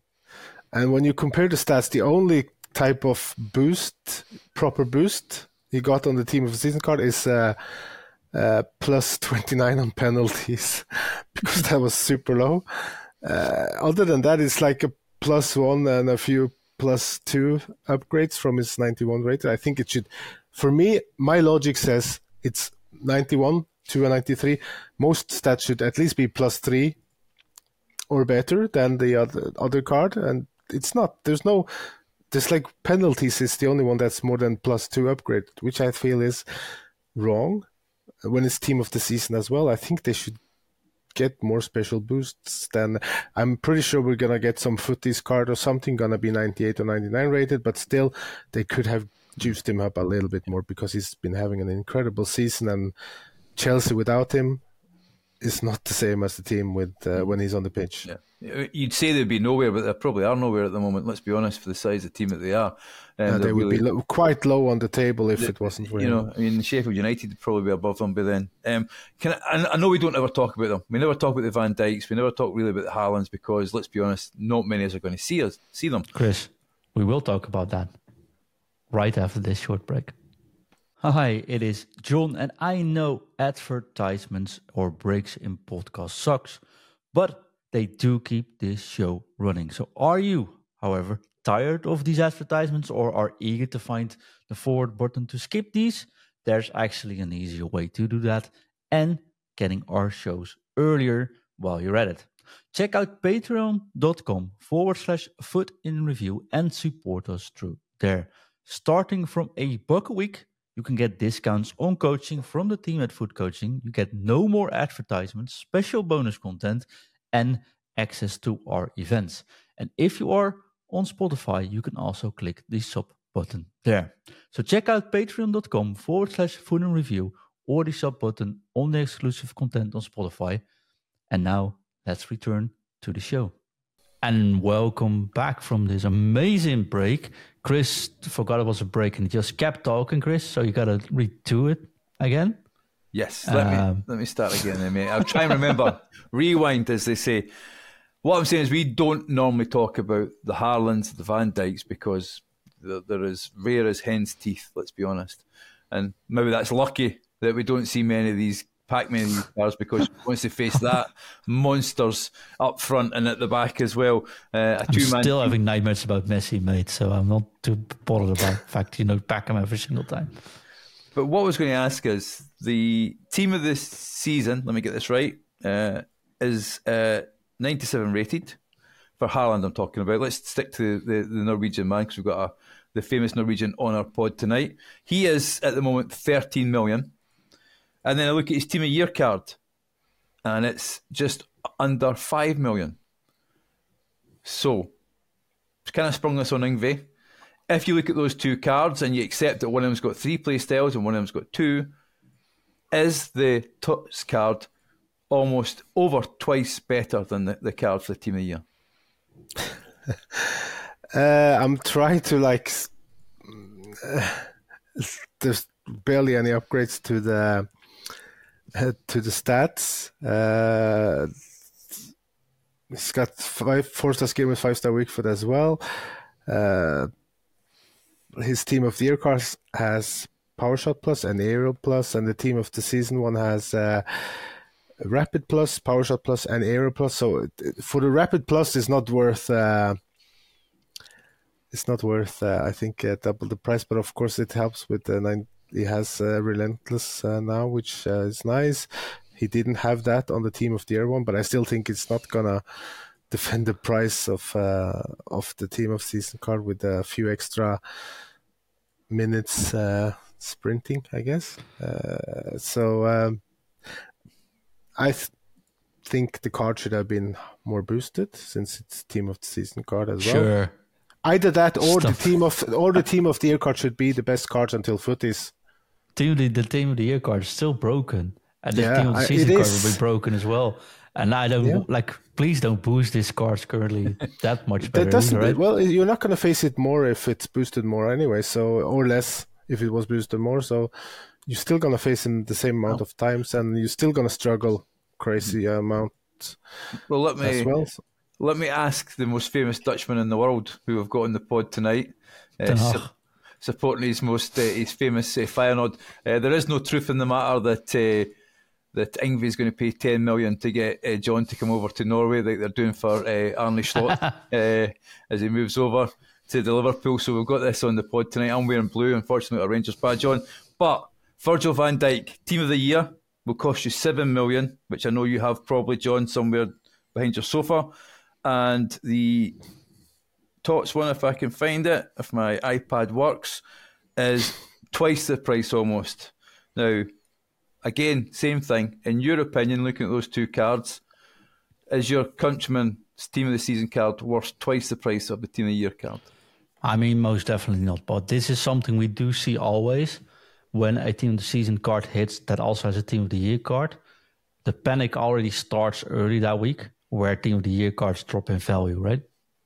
And when you compare the stats, the only type of boost, proper boost he got on the team of the season card is uh, uh, plus twenty-nine on penalties, because that was super low. Uh, other than that, it's like a plus one and a few plus two upgrades from his ninety-one rated. I think it should, for me, my logic says it's ninety-one to a ninety-three. Most stats should at least be plus three or better than the other other card, and it's not. There's no, there's like penalties is the only one that's more than plus two upgrade, which I feel is wrong. When it's team of the season as well, I think they should get more special boosts than. I'm pretty sure we're gonna get some footies card or something gonna be ninety-eight or ninety-nine rated, but still they could have juiced him up a little bit more, because he's been having an incredible season, and Chelsea without him is not the same as the team with uh, when he's on the pitch. Yeah. You'd say they'd be nowhere, but they probably are nowhere at the moment, let's be honest, for the size of the team that they are. Um, uh, they would really, be lo- quite low on the table if the, it wasn't for you him. know, I mean, Sheffield United would probably be above them by then. Um, can I, I know we don't ever talk about them. We never talk about the Van Dijks. We never talk really about the Haalands, because, let's be honest, not many of us are going to see us see them. Chris, we will talk about that right after this short break. Hi, it is John, and I know advertisements or breaks in podcast sucks, but they do keep this show running. So are you, however, tired of these advertisements, or are eager to find the forward button to skip these? There's actually an easier way to do that, and getting our shows earlier while you're at it. Check out patreon.com forward slash foot in review and support us through there. Starting from a buck a week, you can get discounts on coaching from the team at Foot Coaching. You get no more advertisements, special bonus content, and access to our events. And if you are on Spotify, you can also click the sub button there. So check out patreon.com forward slash food and review or the sub button on the exclusive content on Spotify. And now let's return to the show. And welcome back from this amazing break. Chris forgot it was a break and just kept talking, Chris. So you got to redo it again. Yes, let um, me let me start again then, mate. I'll try and remember. Rewind, as they say. What I'm saying is we don't normally talk about the Haalands, the Van Dijks, because they're, they're as rare as hen's teeth, let's be honest. And maybe that's lucky that we don't see many of these, pack many of these cars, because once they face that, monsters up front and at the back as well. Uh, a I'm two-man still team. having nightmares about Messi, mate, so I'm not too bothered about the fact you know back him every single time. But what I was going to ask is, the team of this season, let me get this right, uh, is uh, ninety-seven rated for Haaland. I'm talking about. Let's stick to the, the Norwegian man, because we've got a, the famous Norwegian on our pod tonight. He is at the moment thirteen million. And then I look at his team of year card, and it's just under five million. So, it's kind of sprung this on Yngve. If you look at those two cards and you accept that one of them's got three play styles and one of them's got two, is the Tuts card almost over twice better than the, the card for the team of the year? uh, I'm trying to like. Uh, there's barely any upgrades to the uh, to the stats. Uh, he's got five four-star skill with five-star weak foot as well. Uh, his team of the year cards has Power Shot Plus and Aerial Plus, and the team of the season one has uh, Rapid Plus, Power Shot Plus, and Aerial Plus. So for the Rapid Plus, it's not worth. Uh, it's not worth. Uh, I think uh, double the price, but of course it helps with the nine. He has uh, Relentless uh, now, which uh, is nice. He didn't have that on the team of the year one, but I still think it's not gonna defend the price of uh, of the team of season card with a few extra minutes uh, sprinting, I guess. Uh, so um, I th- think the card should have been more boosted, since it's team of the season card as well. Sure. Either that or Stuff. the team of or the team of the year card should be the best cards until footies. Team, the, the team of the year card is still broken, and the Yeah, team of the I- season it card is. will be broken as well. And I don't Yeah. like. Please don't boost these cards currently that much better. That doesn't. either, right? Well, you're not going to face it more if it's boosted more anyway. So or less if it was boosted more. So you're still going to face him the same amount Oh. of times, and you're still going to struggle crazy amount Well, let me as well. let me ask the most famous Dutchman in the world who we've got on the pod tonight, uh, su- supporting his most uh, his famous uh, Feyenoord. Uh, there is no truth in the matter that uh, that Yngwie is going to pay ten million to get uh, John to come over to Norway, like they're doing for uh, Arne Slot uh, as he moves over to the Liverpool. So we've got this on the pod tonight. I'm wearing blue, unfortunately, a Rangers badge on. But Virgil van Dijk, Team of the Year, will cost you seven million, which I know you have probably, John, somewhere behind your sofa. And the Tots one, if I can find it, if my iPad works, is twice the price almost. Now, again, same thing. In your opinion, looking at those two cards, is your countryman's Team of the Season card worth twice the price of the Team of the Year card? I mean, most definitely not. But this is something we do see always when a Team of the Season card hits that also has a Team of the Year card. The panic already starts early that week, where Team of the Year cards drop in value, right?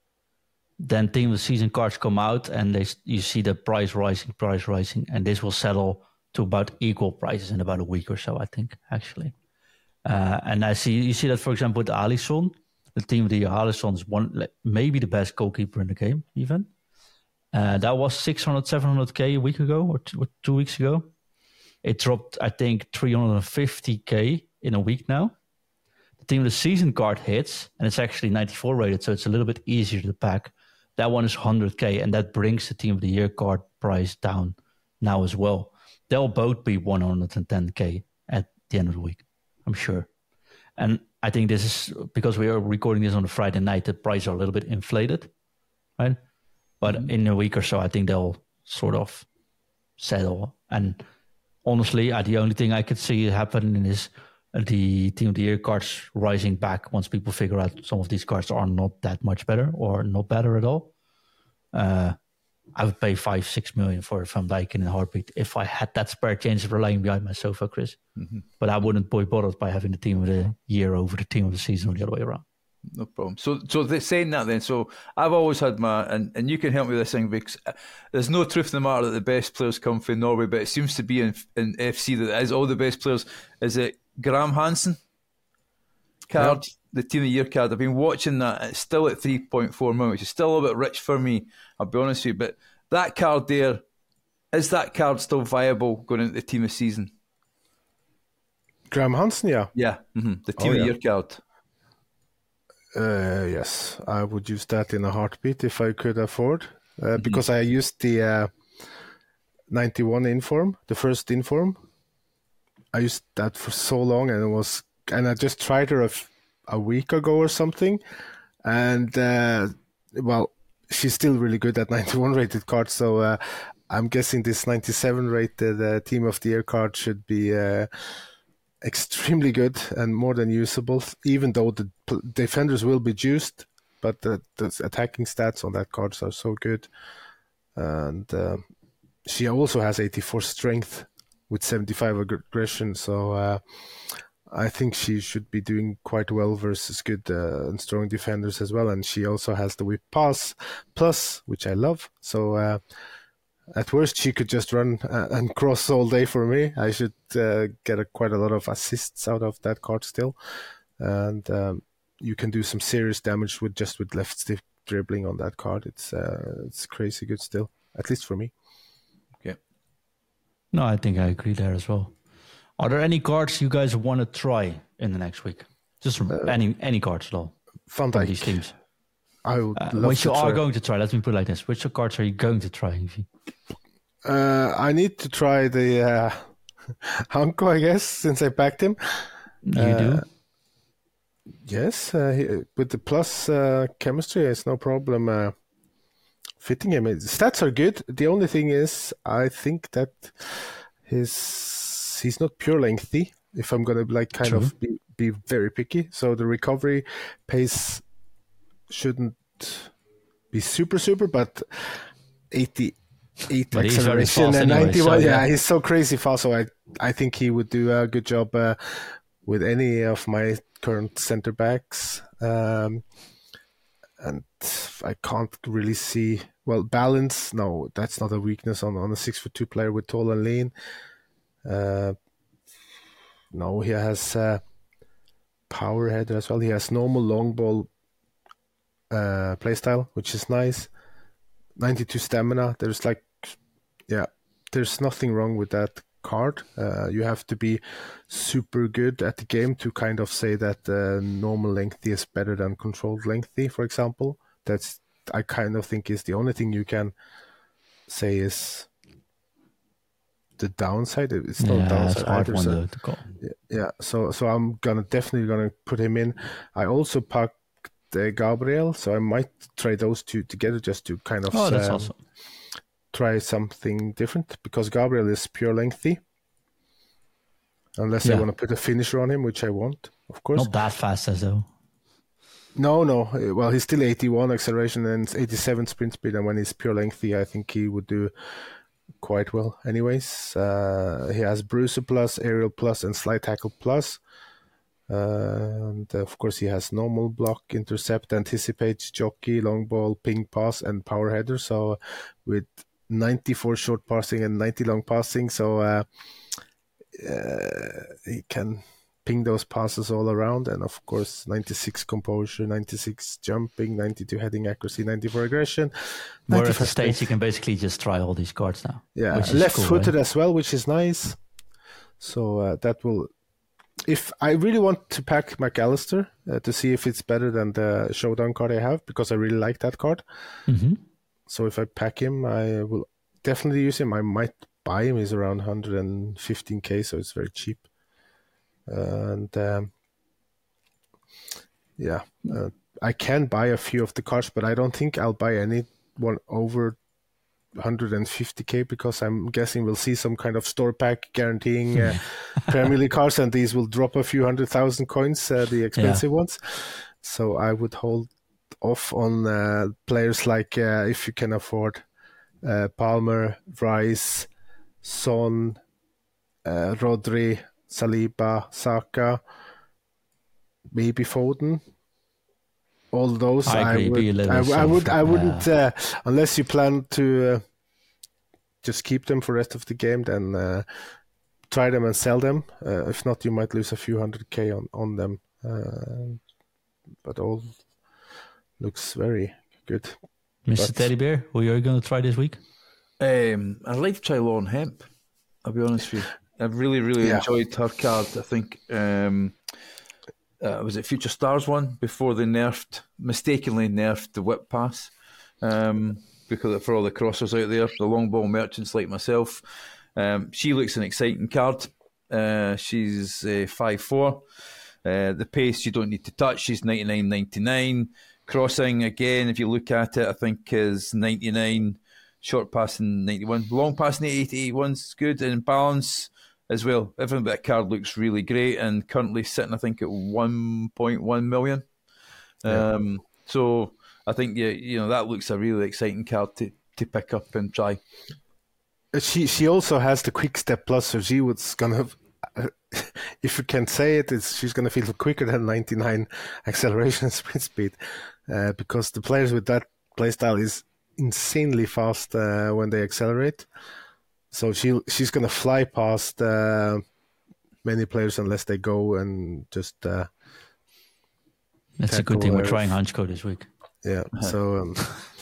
Then Team of the Season cards come out, and they you see the price rising, price rising, and this will settle to about equal prices in about a week or so, I think, actually. Uh, and I see you see that, for example, with Alisson, the Team of the Year Alisson is one, maybe the best goalkeeper in the game, even. Uh, that was six hundred, seven hundred K a week ago or two, or two weeks ago. It dropped, I think, three hundred fifty K in a week now. The Team of the Season card hits, and it's actually ninety-four rated, so it's a little bit easier to pack. That one is one hundred K, and that brings the Team of the Year card price down now as well. They'll both be one hundred ten K at the end of the week, I'm sure. And I think this is, because we are recording this on a Friday night, the prices are a little bit inflated, right? But mm-hmm. in a week or so, I think they'll sort of settle. And honestly, uh, the only thing I could see happening is the Team of the Year cards rising back once people figure out some of these cards are not that much better or not better at all. Uh, I would pay five, six million for Van Dijk in a heartbeat if I had that spare change lying behind my sofa, Chris. Mm-hmm. But I wouldn't be bothered by having the Team of the Year over the Team of the Season or the other way around. No problem. So, so they're saying that then. So, I've always had my, and, and you can help me with this thing, because there's no truth in the matter that the best players come from Norway, but it seems to be in, in F C that it is all the best players. Is it Graham Hansen card, yep. The Team of the Year card? I've been watching that. It's still at three point four million, which is still a little bit rich for me, I'll be honest with you. But that card there, is that card still viable going into the Team of the Season? Graham Hansen, yeah. Yeah, mm-hmm. The Team oh, of the yeah. Year card. Uh, yes, I would use that in a heartbeat if I could afford, uh, mm-hmm. because I used the uh, ninety-one Inform, the first Inform. I used that for so long, and it was, and I just tried her a, f- a week ago or something, and uh, well, she's still really good at ninety-one rated cards. So uh, I'm guessing this ninety-seven rated uh, Team of the Year card should be uh, extremely good and more than usable, even though the p- defenders will be juiced, but the, the attacking stats on that card are so good. And uh, she also has eighty-four strength with seventy-five aggression, so uh, I think she should be doing quite well versus good uh, and strong defenders as well. And she also has the whip pass plus, which I love. So uh, at worst, she could just run uh, and cross all day for me. I should uh, get a, quite a lot of assists out of that card still. And um, you can do some serious damage with just with left stick dribbling on that card. It's uh, it's crazy good still, at least for me. Okay. No, I think I agree there as well. Are there any cards you guys want to try in the next week? Just uh, any any cards at all? Van Dijk. These teams. I would uh, love which to you try. are going to try. Let me put it like this: which cards are you going to try? Uh, I need to try the uh, Hanko, I guess, since I backed him. You uh, do? Yes, uh, he, with the plus uh, chemistry, it's no problem uh, fitting him. His stats are good. The only thing is, I think that his he's not pure lengthy. If I'm gonna like kind True. of be, be very picky, so the recovery pace shouldn't be super super, but eighty-eight but acceleration and anyway, ninety-one. so, yeah. yeah, he's so crazy fast. So I I think he would do a good job uh, with any of my current center backs. Um, and I can't really see well balance. No, that's not a weakness on on a six foot two player with tall and lean. Uh, no, he has uh, power header as well. He has normal long ball uh, playstyle, which is nice. ninety-two stamina. There's like, yeah, there's nothing wrong with that card. Uh, you have to be super good at the game to kind of say that uh, normal lengthy is better than controlled lengthy, for example. That's, I kind of think, is the only thing you can say is the downside. It's not yeah, downside it's hard either. one So, to, to call. yeah, so so I'm gonna definitely gonna put him in. I also packed uh, Gabriel, so I might try those two together just to kind of Oh, that's um, awesome. try something different, because Gabriel is pure lengthy. Unless Yeah. I want to put a finisher on him, which I won't, of course. Not that fast as though. No, no. Well, he's still eighty-one acceleration and eighty-seven sprint speed, and when he's pure lengthy, I think he would do quite well. Anyways, uh, he has Bruiser Plus, Aerial Plus, and Slide Tackle Plus. Uh, and of course, he has normal block, intercept, anticipate, jockey, long ball, ping pass, and power header. So with ninety-four short passing and ninety long passing, so uh, uh, he can ping those passes all around. And of course, ninety-six composure, ninety-six jumping, ninety-two heading accuracy, ninety-four aggression. We're at the stage you can basically just try all these cards now. Yeah, which is left-footed cool, right? as well, which is nice. So uh, that will... If I really want to pack McAllister uh, to see if it's better than the Showdown card I have, because I really like that card. Mm-hmm. So if I pack him, I will definitely use him. I might buy him. He's around one hundred fifteen k, so it's very cheap. And um, yeah, uh, I can buy a few of the cards, but I don't think I'll buy any one over one hundred fifty k, because I'm guessing we'll see some kind of store pack guaranteeing uh, Premier League cards, and these will drop a few hundred thousand coins, uh, the expensive yeah. ones. So I would hold off on uh, players like, uh, if you can afford, uh, Palmer, Rice, Son, uh, Rodri, Saliba, Saka, maybe Foden. All those I, I would, I, I would, I wouldn't, uh, unless you plan to uh, just keep them for the rest of the game, then uh, try them and sell them. Uh, if not, you might lose a few hundred k on on them. Uh, but all looks very good. Mister But, Teddy Bear, who are you going to try this week? Um, I'd like to try Lauren Hemp. I'll be honest with you. I've really, really yeah. enjoyed her card. I think. Um, Uh, was it Future Stars one before they nerfed, mistakenly nerfed the whip pass, um, because for all the crossers out there, the long ball merchants like myself. Um, she looks an exciting card. Uh, she's uh, five foot four. Uh, the pace you don't need to touch. She's ninety-nine ninety-nine. Crossing, again, if you look at it, I think is ninety-nine. Short passing ninety-one. Long passing eighty, eighty-one's good. And balance as well. Everything about that card looks really great, and currently sitting, I think, at one point one million. Yeah. Um, so I think yeah, you know that looks a really exciting card to, to pick up and try. She she also has the quick step plus, so she was gonna, uh, if you can say it, it's, she's gonna feel quicker than ninety-nine acceleration and sprint speed, uh, because the players with that playstyle is insanely fast uh, when they accelerate. So she she's gonna fly past uh, many players unless they go and just. Uh, That's a good thing. We're trying Hanchko this week. Yeah. Uh-huh. So um,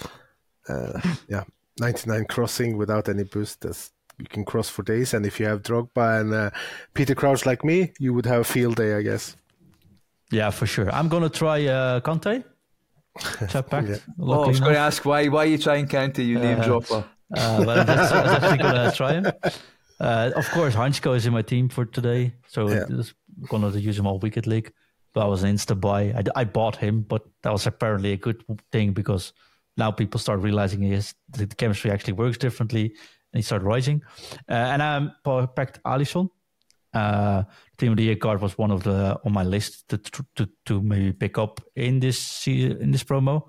uh, yeah, ninety-nine crossing without any boost. That's, you can cross for days, and if you have Drogba and uh, Peter Crouch like me, you would have a field day, I guess. Yeah, for sure. I'm gonna try uh, Kante. Chat packed. Yeah. Oh, I was going to ask why why are you trying Kante, you name uh, dropper. Uh, but I'm just, I'm actually going to try him. Uh, of course, Hanchko is in my team for today, so yeah. I'm going to use him all weekend league. But I was an insta buy. I, I bought him, but that was apparently a good thing because now people start realizing his, the chemistry actually works differently, and he started rising. Uh, and I packed Alisson. Uh, Team of the Year card was one of the on my list to to to maybe pick up in this in this promo.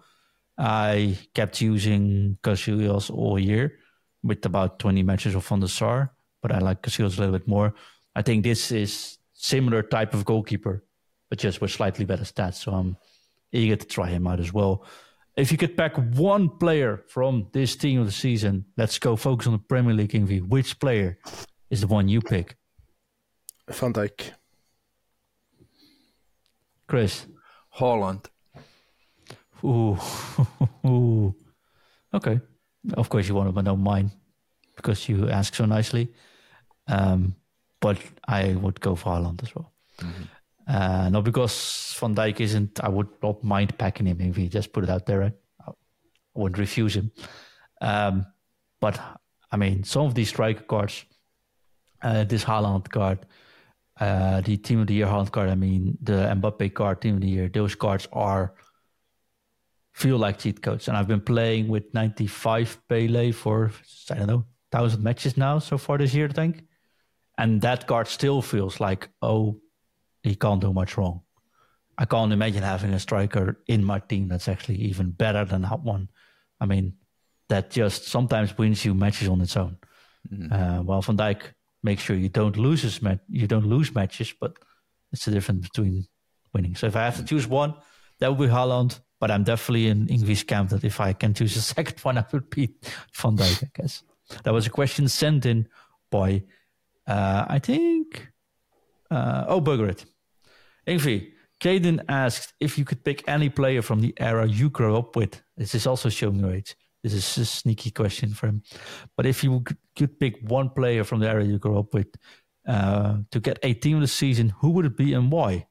I kept using Casillas all year with about twenty matches of Van der Sar, but I like Casillas a little bit more. I think this is similar type of goalkeeper, but just with slightly better stats. So I'm eager to try him out as well. If you could pack one player from this team of the season, let's go focus on the Premier League, Ingvi. Which player is the one you pick? Van Dijk. Chris? Haaland. Ooh. Ooh. Okay. Of course, you want to know mine because you ask so nicely. Um, but I would go for Haaland as well. Mm-hmm. Uh, not because Van Dijk isn't, I would not mind packing him if he just put it out there. Right? I wouldn't refuse him. Um, but, I mean, some of these striker cards, uh, this Haaland card, uh, the Team of the Year Haaland card, I mean, the Mbappe card, Team of the Year, those cards are, feel like cheat codes. And I've been playing with ninety-five Pele for, I don't know, one thousand matches now so far this year, I think. And that card still feels like, oh, he can't do much wrong. I can't imagine having a striker in my team that's actually even better than that one. I mean, that just sometimes wins you matches on its own. Mm-hmm. Uh, while Van Dijk makes sure you don't lose his mat- you don't lose matches, but it's the difference between winning. So if I have to choose one, that would be Haaland. But I'm definitely in English camp that if I can choose a second one, I would be Van Dijk, I guess. That was a question sent in by, uh, I think, uh, oh, bugger it. Ingvi, Caden asked if you could pick any player from the era you grew up with. This is also showing your age. This is a sneaky question for him. But if you could pick one player from the era you grew up with uh, to get a team of the season, who would it be and why?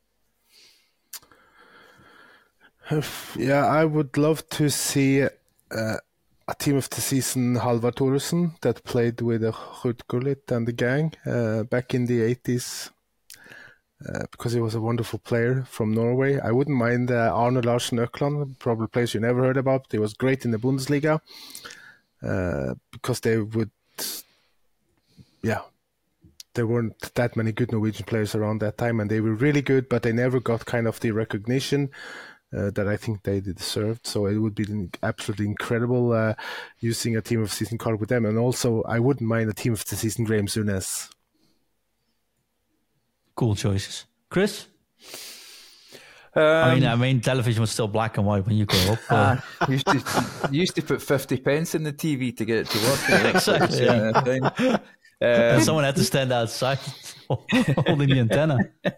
Yeah, I would love to see uh, a team of the season, Halvard Thoresen, that played with uh, Ruud Gullit and the gang uh, back in the eighties. Uh, because he was a wonderful player from Norway. I wouldn't mind uh, Arne Larsen Økland, probably players you never heard about. He was great in the Bundesliga uh, because they would, yeah, there weren't that many good Norwegian players around that time, and they were really good, but they never got kind of the recognition uh, that I think they deserved. So it would be absolutely incredible uh, using a team of the season card with them. And also, I wouldn't mind a team of the season Graham Souness. Cool choices. Chris? Um, I mean, I mean, television was still black and white when you grew up. Uh, used to used to put fifty pence in the T V to get it to work. Exactly. Yeah. Um, and someone had to stand outside holding the antenna.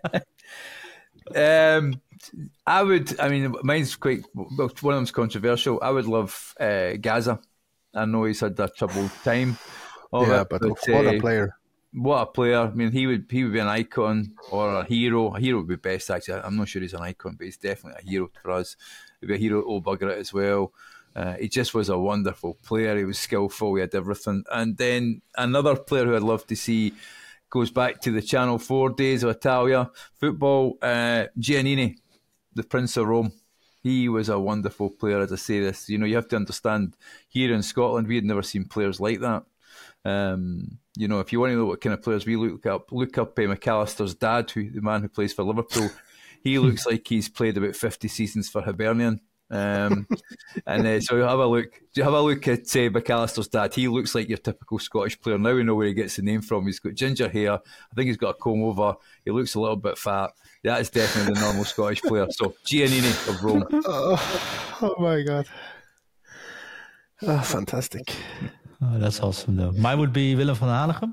um, I would. I mean, mine's quite. Well, one of them's controversial. I would love uh, Gaza. I know he's had a troubled time. Yeah, it, but, but what uh, a player. What a player! I mean, he would he would be an icon or a hero. A hero would be best, actually. I'm not sure he's an icon, but he's definitely a hero for us. He'd be a hero at Old Bugger as well. Uh, he just was a wonderful player. He was skillful. He had everything. And then another player who I'd love to see goes back to the Channel four days of Italia football. Uh, Giannini, the Prince of Rome. He was a wonderful player. As I say this, you know, you have to understand. Here in Scotland, we had never seen players like that. Um, you know, if you want to know what kind of players we look up, look up uh, McAllister's dad, who the man who plays for Liverpool. He looks like he's played about fifty seasons for Hibernian. Um, and uh, so have a look. Have a look at uh, McAllister's dad. He looks like your typical Scottish player. Now we know where he gets the name from. He's got ginger hair. I think he's got a comb over. He looks a little bit fat. That is definitely the normal Scottish player. So Giannini of Rome. Oh, oh my God! Oh, fantastic. Oh, that's awesome, though. Mine would be Willem van Hanegem.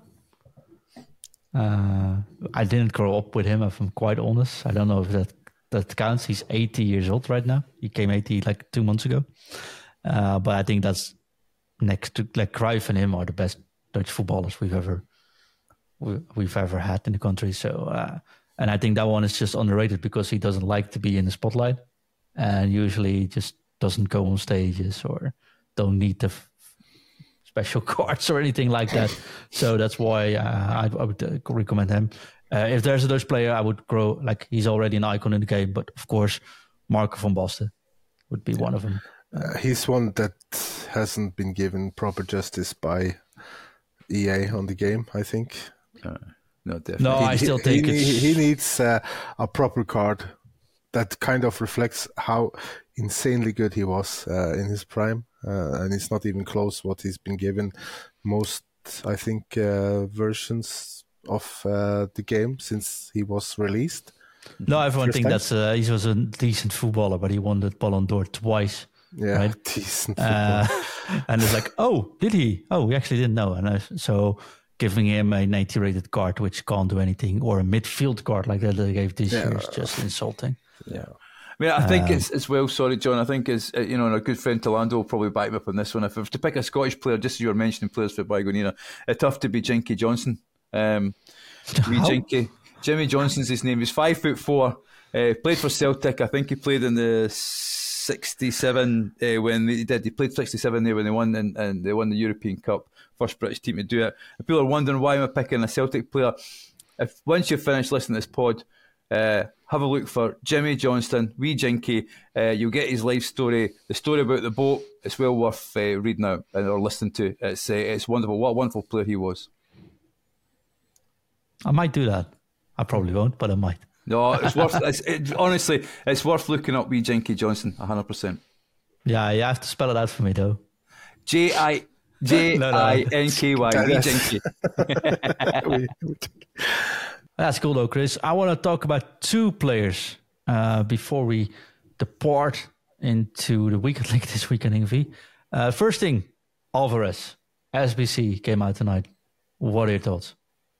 Uh, I didn't grow up with him, if I'm quite honest. I don't know if that, that counts. He's eighty years old right now. He came eighty like two months ago. Uh, but I think that's next to like Cruyff and him are the best Dutch footballers we've ever we, we've ever had in the country. So, uh, and I think that one is just underrated because he doesn't like to be in the spotlight, and usually just doesn't go on stages or don't need the f- special cards or anything like that. So that's why uh, I, I would uh, recommend him. Uh, if there's a Dutch player, I would grow, like he's already an icon in the game, but of course, Marco van Basten would be yeah. one of them. Uh, he's one that hasn't been given proper justice by E A on the game, I think. Uh, no, definitely. No, he, I still he, think he, it's... he needs uh, a proper card that kind of reflects how insanely good he was uh, in his prime. Uh, and it's not even close what he's been given. Most, I think, uh, versions of uh, the game since he was released. No, everyone thinks that's uh, he was a decent footballer, but he won the Ballon d'Or twice. Yeah, right? decent uh, and it's like, oh, did he? Oh, we actually didn't know. And I, so giving him a ninety rated card, which can't do anything, or a midfield card like that they gave this yeah. year is just insulting. Yeah. I mean, I think Um, it's as well. Sorry, John. I think it's uh, you know, and our good friend Talando will probably back me up on this one. If I was to pick a Scottish player, just as you were mentioning players for Bygone, it's tough to be Jinky Johnson. Um, wee How? Jinky, Jimmy Johnson's his name. He's five foot four. Uh, played for Celtic. I think he played in the sixty-seven uh, when he did. He played sixty-seven there when they won and, and they won the European Cup. First British team to do it. If people are wondering why am I picking a Celtic player, if once you've finished listening to this pod, uh, have a look for Jimmy Johnston, wee Jinky. Uh, you'll get his life story, the story about the boat. It's well worth uh, reading out or listening to. It's uh, it's wonderful. What a wonderful player he was. I might do that. I probably won't, but I might. No, it's worth. It's, it, honestly, it's worth looking up wee Jinky Johnson. A hundred percent. Yeah, you have to spell it out for me though. J I J I N K Y. Wee Jinky. That's cool though, Chris. I want to talk about two players uh, before we depart into the weekend league this weekend, Ingvi. Uh, first thing, Alvarez. S B C came out tonight. What are your thoughts?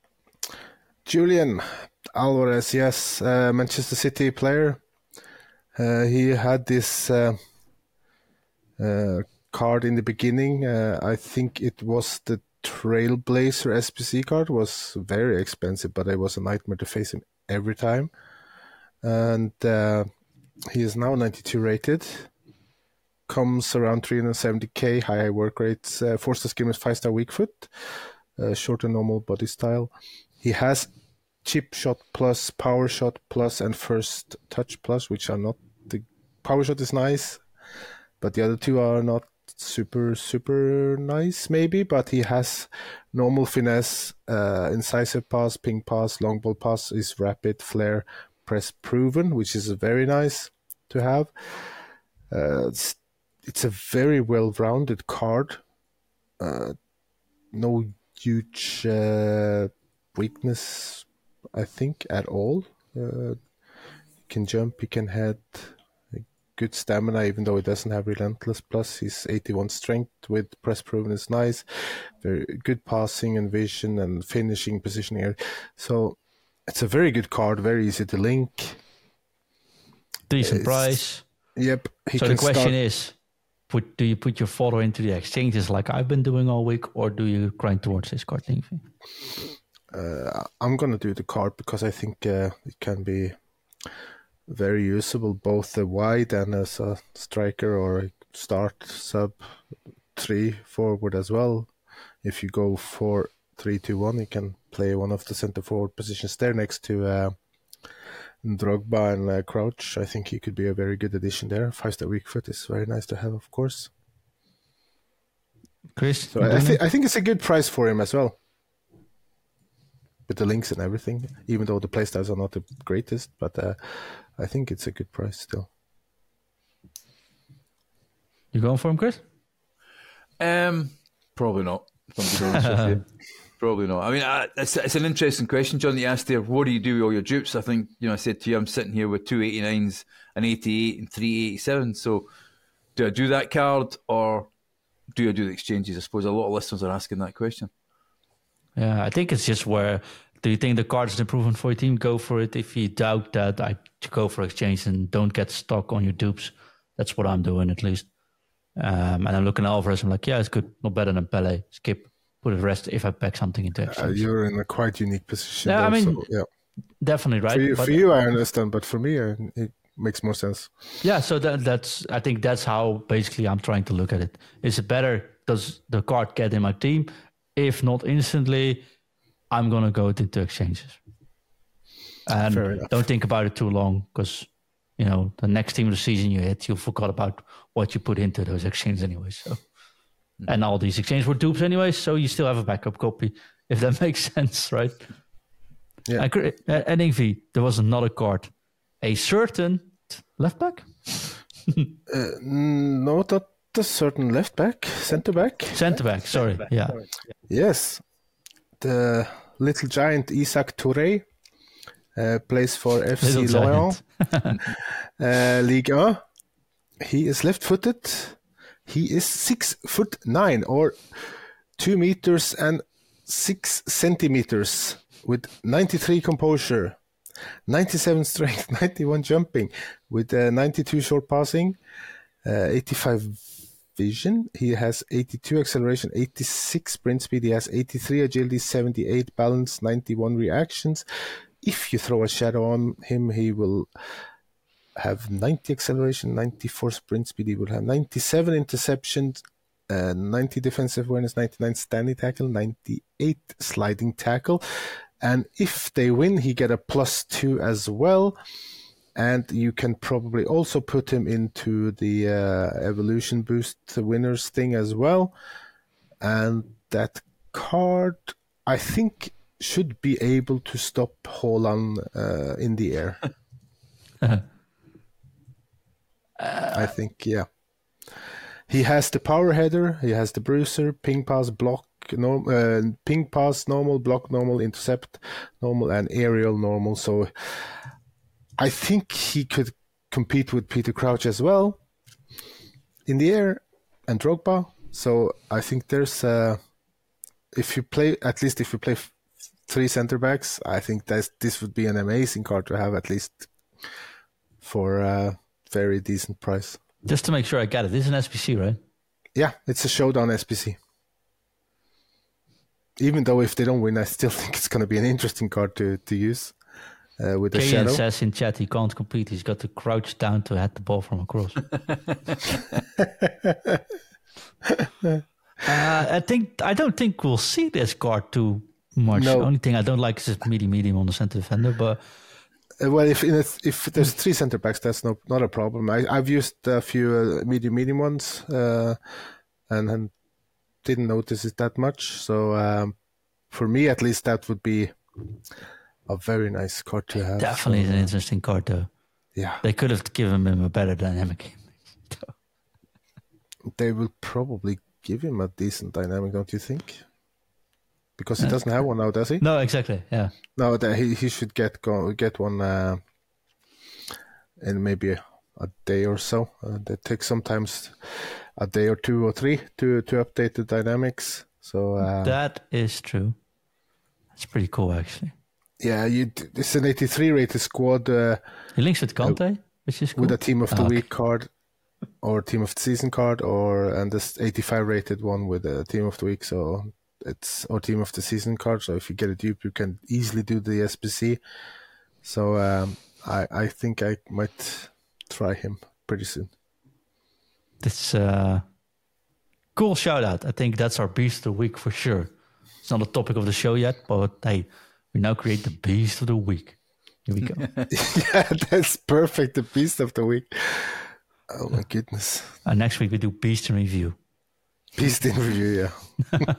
Julian Alvarez, yes, uh, Manchester City player. Uh, he had this uh, uh, card in the beginning. Uh, I think it was the Trailblazer S B C card. It was very expensive, but it was a nightmare to face him every time. And uh, he is now ninety-two rated. Comes around three hundred seventy k, high work rates, uh, four-star skimmers, five-star weak foot, uh, short and normal body style. He has chip shot plus, power shot plus, and first touch plus, which are not the power shot is nice, but the other two are not super super nice maybe. But he has normal finesse, uh, incisive pass, ping pass, long ball pass is rapid, flare, press proven, which is very nice to have. Uh, it's, it's a very well-rounded card. Uh, no huge uh, weakness, I think, at all. Uh, he can jump, he can head, good stamina, even though he doesn't have relentless. Plus, he's eighty-one strength with press proven is nice. Very good passing and vision and finishing, positioning. So it's a very good card, very easy to link. Decent It's, price. Yep. He So can the question start, is, put, do you put your photo into the exchanges like I've been doing all week, or do you grind towards this card thing? Uh, I'm going to do the card because I think uh, it can be very usable, both a wide and as a striker or a start sub three forward as well. If you go four three two one, you can play one of the center forward positions there next to uh, Drogba and uh, Crouch. I think he could be a very good addition there. Five-star weak foot is very nice to have, of course. Chris? So I, I, th- I think it's a good price for him as well. With the links and everything, even though the playstyles are not the greatest, but uh, I think it's a good price still. You going for him, Chris? Um, probably not. If I'm being honest with you. Probably not. I mean, I, it's, it's an interesting question, John, that you asked there. What do you do with all your dupes? I think, you know, I said to you, I'm sitting here with two eighty-nines, an eighty-eight, and three eighty-seven. So, do I do that card or do I do the exchanges? I suppose a lot of listeners are asking that question. Yeah, I think it's just where, do you think the card is an improvement for your team? Go for it. If you doubt that, I go for exchange and don't get stuck on your dupes. That's what I'm doing, at least. Um, and I'm looking at Alvarez. I'm like, yeah, it's good. Not better than Pele. Skip. Put the rest if I pack something into exchange. Uh, you're in a quite unique position. Yeah, though, I mean, so, yeah. Definitely, right? For you, But, for you, I understand, but for me, uh, it makes more sense. Yeah, so that, that's, I think that's how basically I'm trying to look at it. Is it better? Does the card get in my team? If not instantly, I'm going to go into exchanges. And don't think about it too long because, you know, the next team of the season you hit, you forgot about what you put into those exchanges anyway. So, mm-hmm. And all these exchanges were dupes anyway, so you still have a backup copy, if that makes sense, right? Yeah. And, and Ingvi, there was another card. A certain left back? uh, no, not a certain left back, centre back. Centre back, sorry. Back, yeah. Sorry. Yes. The little giant Isaac Touré uh, plays for F C Lorient, uh, Ligue one. He is left-footed. He is six foot nine, or two meters and six centimeters, with ninety-three composure, ninety-seven strength, ninety-one jumping, with uh, ninety-two short passing, uh, eighty-five vision. He has eighty-two acceleration, eighty-six sprint speed. He has eighty-three agility, seventy-eight balance, ninety-one reactions. If you throw a shadow on him, he will have ninety acceleration, ninety-four sprint speed. He will have ninety-seven interceptions, uh, ninety defensive awareness, ninety-nine standing tackle, ninety-eight sliding tackle. And if they win, he get a plus two as well. And you can probably also put him into the uh, evolution boost winners thing as well. And that card, I think, should be able to stop Haaland uh, in the air. uh, I think, yeah. He has the power header, he has the bruiser, ping pass, block, norm, uh, ping pass, normal, block, normal, intercept, normal, and aerial normal. So I think he could compete with Peter Crouch as well in the air and Drogba. So I think there's, uh, if you play, at least if you play f- three center backs, I think that this would be an amazing card to have, at least for a very decent price. Just to make sure I get it, this is an S P C, right? Yeah, it's a showdown S P C. Even though if they don't win, I still think it's going to be an interesting card to, to use uh, with the Kayan shadow. says in chat he can't compete. He's got to crouch down to head the ball from across. uh, I think I don't think we'll see this card too much. No. The only thing I don't like is this medium medium on the center defender. But uh, well, if in a, if there's three center backs, that's no not a problem. I, I've used a few uh, medium medium ones uh, and, and didn't notice it that much. So um, for me, at least, that would be a very nice card to have. Definitely so, an interesting card, though. Yeah, they could have given him a better dynamic. They will probably give him a decent dynamic, don't you think? Because he doesn't have one now, does he? No, exactly. Yeah. No, that he he should get go, get one uh, in maybe a, a day or so. Uh, that takes sometimes a day or two or three to to update the dynamics. So uh, that is true. That's pretty cool, actually. Yeah, you. It's an eighty-three rated squad. Uh, he links with Kante, uh, which is cool. With a team of the oh, week okay. card, or team of the season card, or and this eighty-five rated one with a team of the week. So it's or team of the season card. So if you get a dupe, you can easily do the S B C. So um, I I think I might try him pretty soon. This uh, cool shout out. I think that's our beast of the week for sure. It's not a topic of the show yet, but hey, we now create the beast of the week. Here we go. Yeah, that's perfect. The beast of the week. Oh my goodness. And next week we do beast in review. Beast in review, yeah.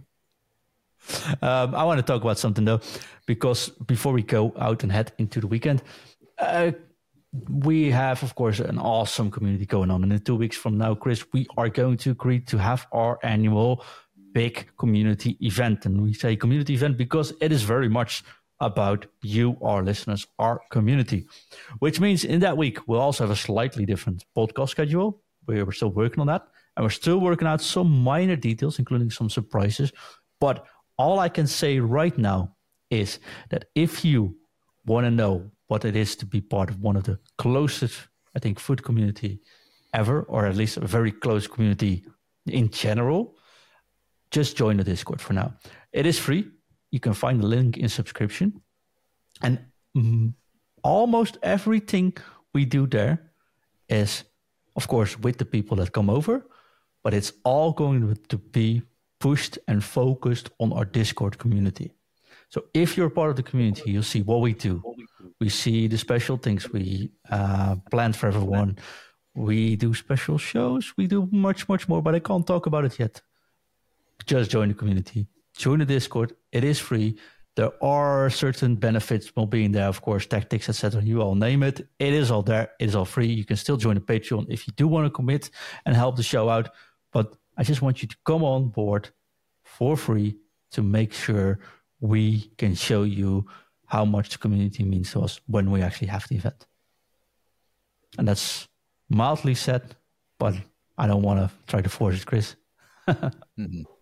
um, I want to talk about something though, because before we go out and head into the weekend, uh, we have, of course, an awesome community going on. And in two weeks from now, Chris, we are going to agree to have our annual big community event. And we say community event because it is very much about you, our listeners, our community, which means in that week, we'll also have a slightly different podcast schedule. We're still working on that. And we're still working out some minor details, including some surprises. But all I can say right now is that if you want to know what it is to be part of one of the closest, I think, food community ever, or at least a very close community in general, just join the Discord for now. It is free. You can find the link in subscription. And mm, almost everything we do there is, of course, with the people that come over, but it's all going to be pushed and focused on our Discord community. So if you're part of the community, you'll see what we do. We see the special things we uh, plan for everyone. We do special shows. We do much, much more, but I can't talk about it yet. Just join the community. Join the Discord. It is free. There are certain benefits while being there, of course, tactics, et cetera. You all name it. It is all there. It is all free. You can still join the Patreon if you do want to commit and help the show out. But I just want you to come on board for free to make sure we can show you how much the community means to us when we actually have the event. And that's mildly said, but I don't want to try to force it, Chris. mm-hmm.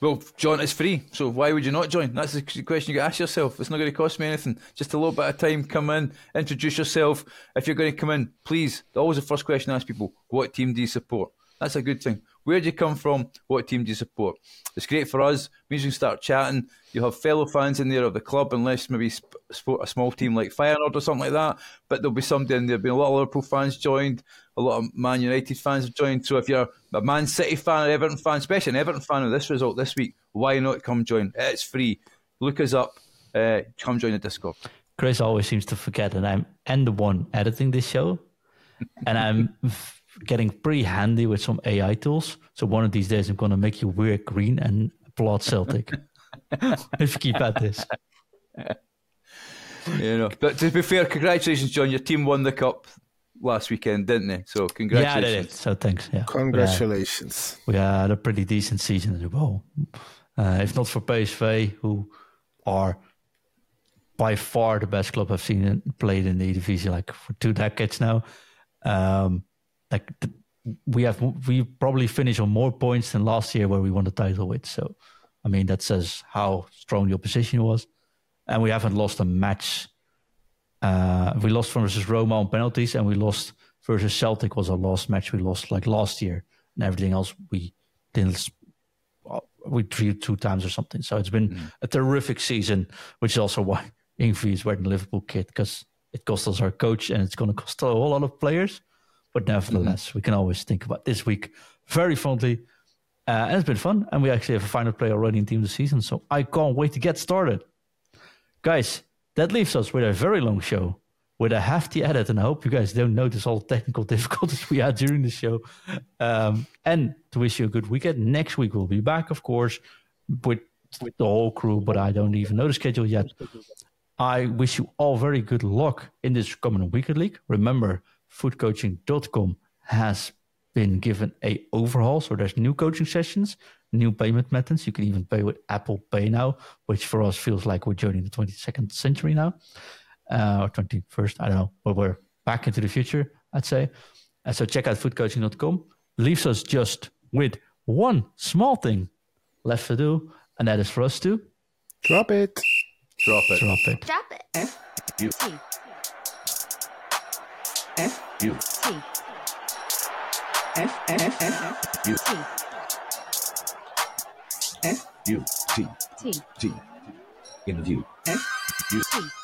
Well, John, it's free, so why would you not join? That's the question you got to ask yourself. It's not going to cost me anything. Just a little bit of time, come in, introduce yourself. If you're going to come in, please, always the first question I ask people, what team do you support? That's a good thing. Where do you come from? What team do you support? It's great for us. It means we can start chatting. You'll have fellow fans in there of the club, unless maybe support a small team like Feyenoord or something like that. But there'll be somebody in there. There'll be a lot of Liverpool fans joined. A lot of Man United fans have joined. So if you're a Man City fan, or Everton fan, especially an Everton fan of this result this week, why not come join? It's free. Look us up. Uh, come join the Discord. Chris always seems to forget that I'm and the one editing this show, and I'm getting pretty handy with some A I tools. So one of these days I'm going to make you wear green and applaud Celtic. If you keep at this. You know, but to be fair, congratulations, John. Your team won the cup last weekend, didn't they? So congratulations. Yeah, they did. So thanks. Yeah. Congratulations. We had, we had a pretty decent season as well. Uh, if not for P S V, who are by far the best club I've seen in, played in the Eredivisie, like for two decades now. Um, like the, we have, we probably finished on more points than last year where we won the title with. So, I mean, that says how strong the opposition was. And we haven't lost a match. Uh, we lost versus Roma on penalties, and we lost versus Celtic was our last match we lost like last year. And everything else we didn't, we drew two times or something. So it's been mm. a terrific season, which is also why Ingvi is wearing the Liverpool kit, because it cost us our coach and it's going to cost a whole lot of players. But nevertheless, mm-hmm. we can always think about this week very fondly. Uh, and it's been fun. And we actually have a final player already in team of the season. So I can't wait to get started. Guys, that leaves us with a very long show, with a hefty edit. And I hope you guys don't notice all the technical difficulties we had during the show. Um, and to wish you a good weekend. Next week we'll be back, of course, with, with the whole crew. But I don't even know the schedule yet. I wish you all very good luck in this coming weekend league. Remember, food coaching dot com has been given a overhaul. So there's new coaching sessions, new payment methods. You can even pay with Apple Pay now, which for us feels like we're joining the twenty-second century now, uh, or twenty-first, I don't know. But we're back into the future, I'd say. And so check out food coaching dot com. Leaves us just with one small thing left to do, and that is for us to drop it. Drop it. Drop it. Drop it. F U T. F U T. F F F U T. F U T T. T. Interview. F U T.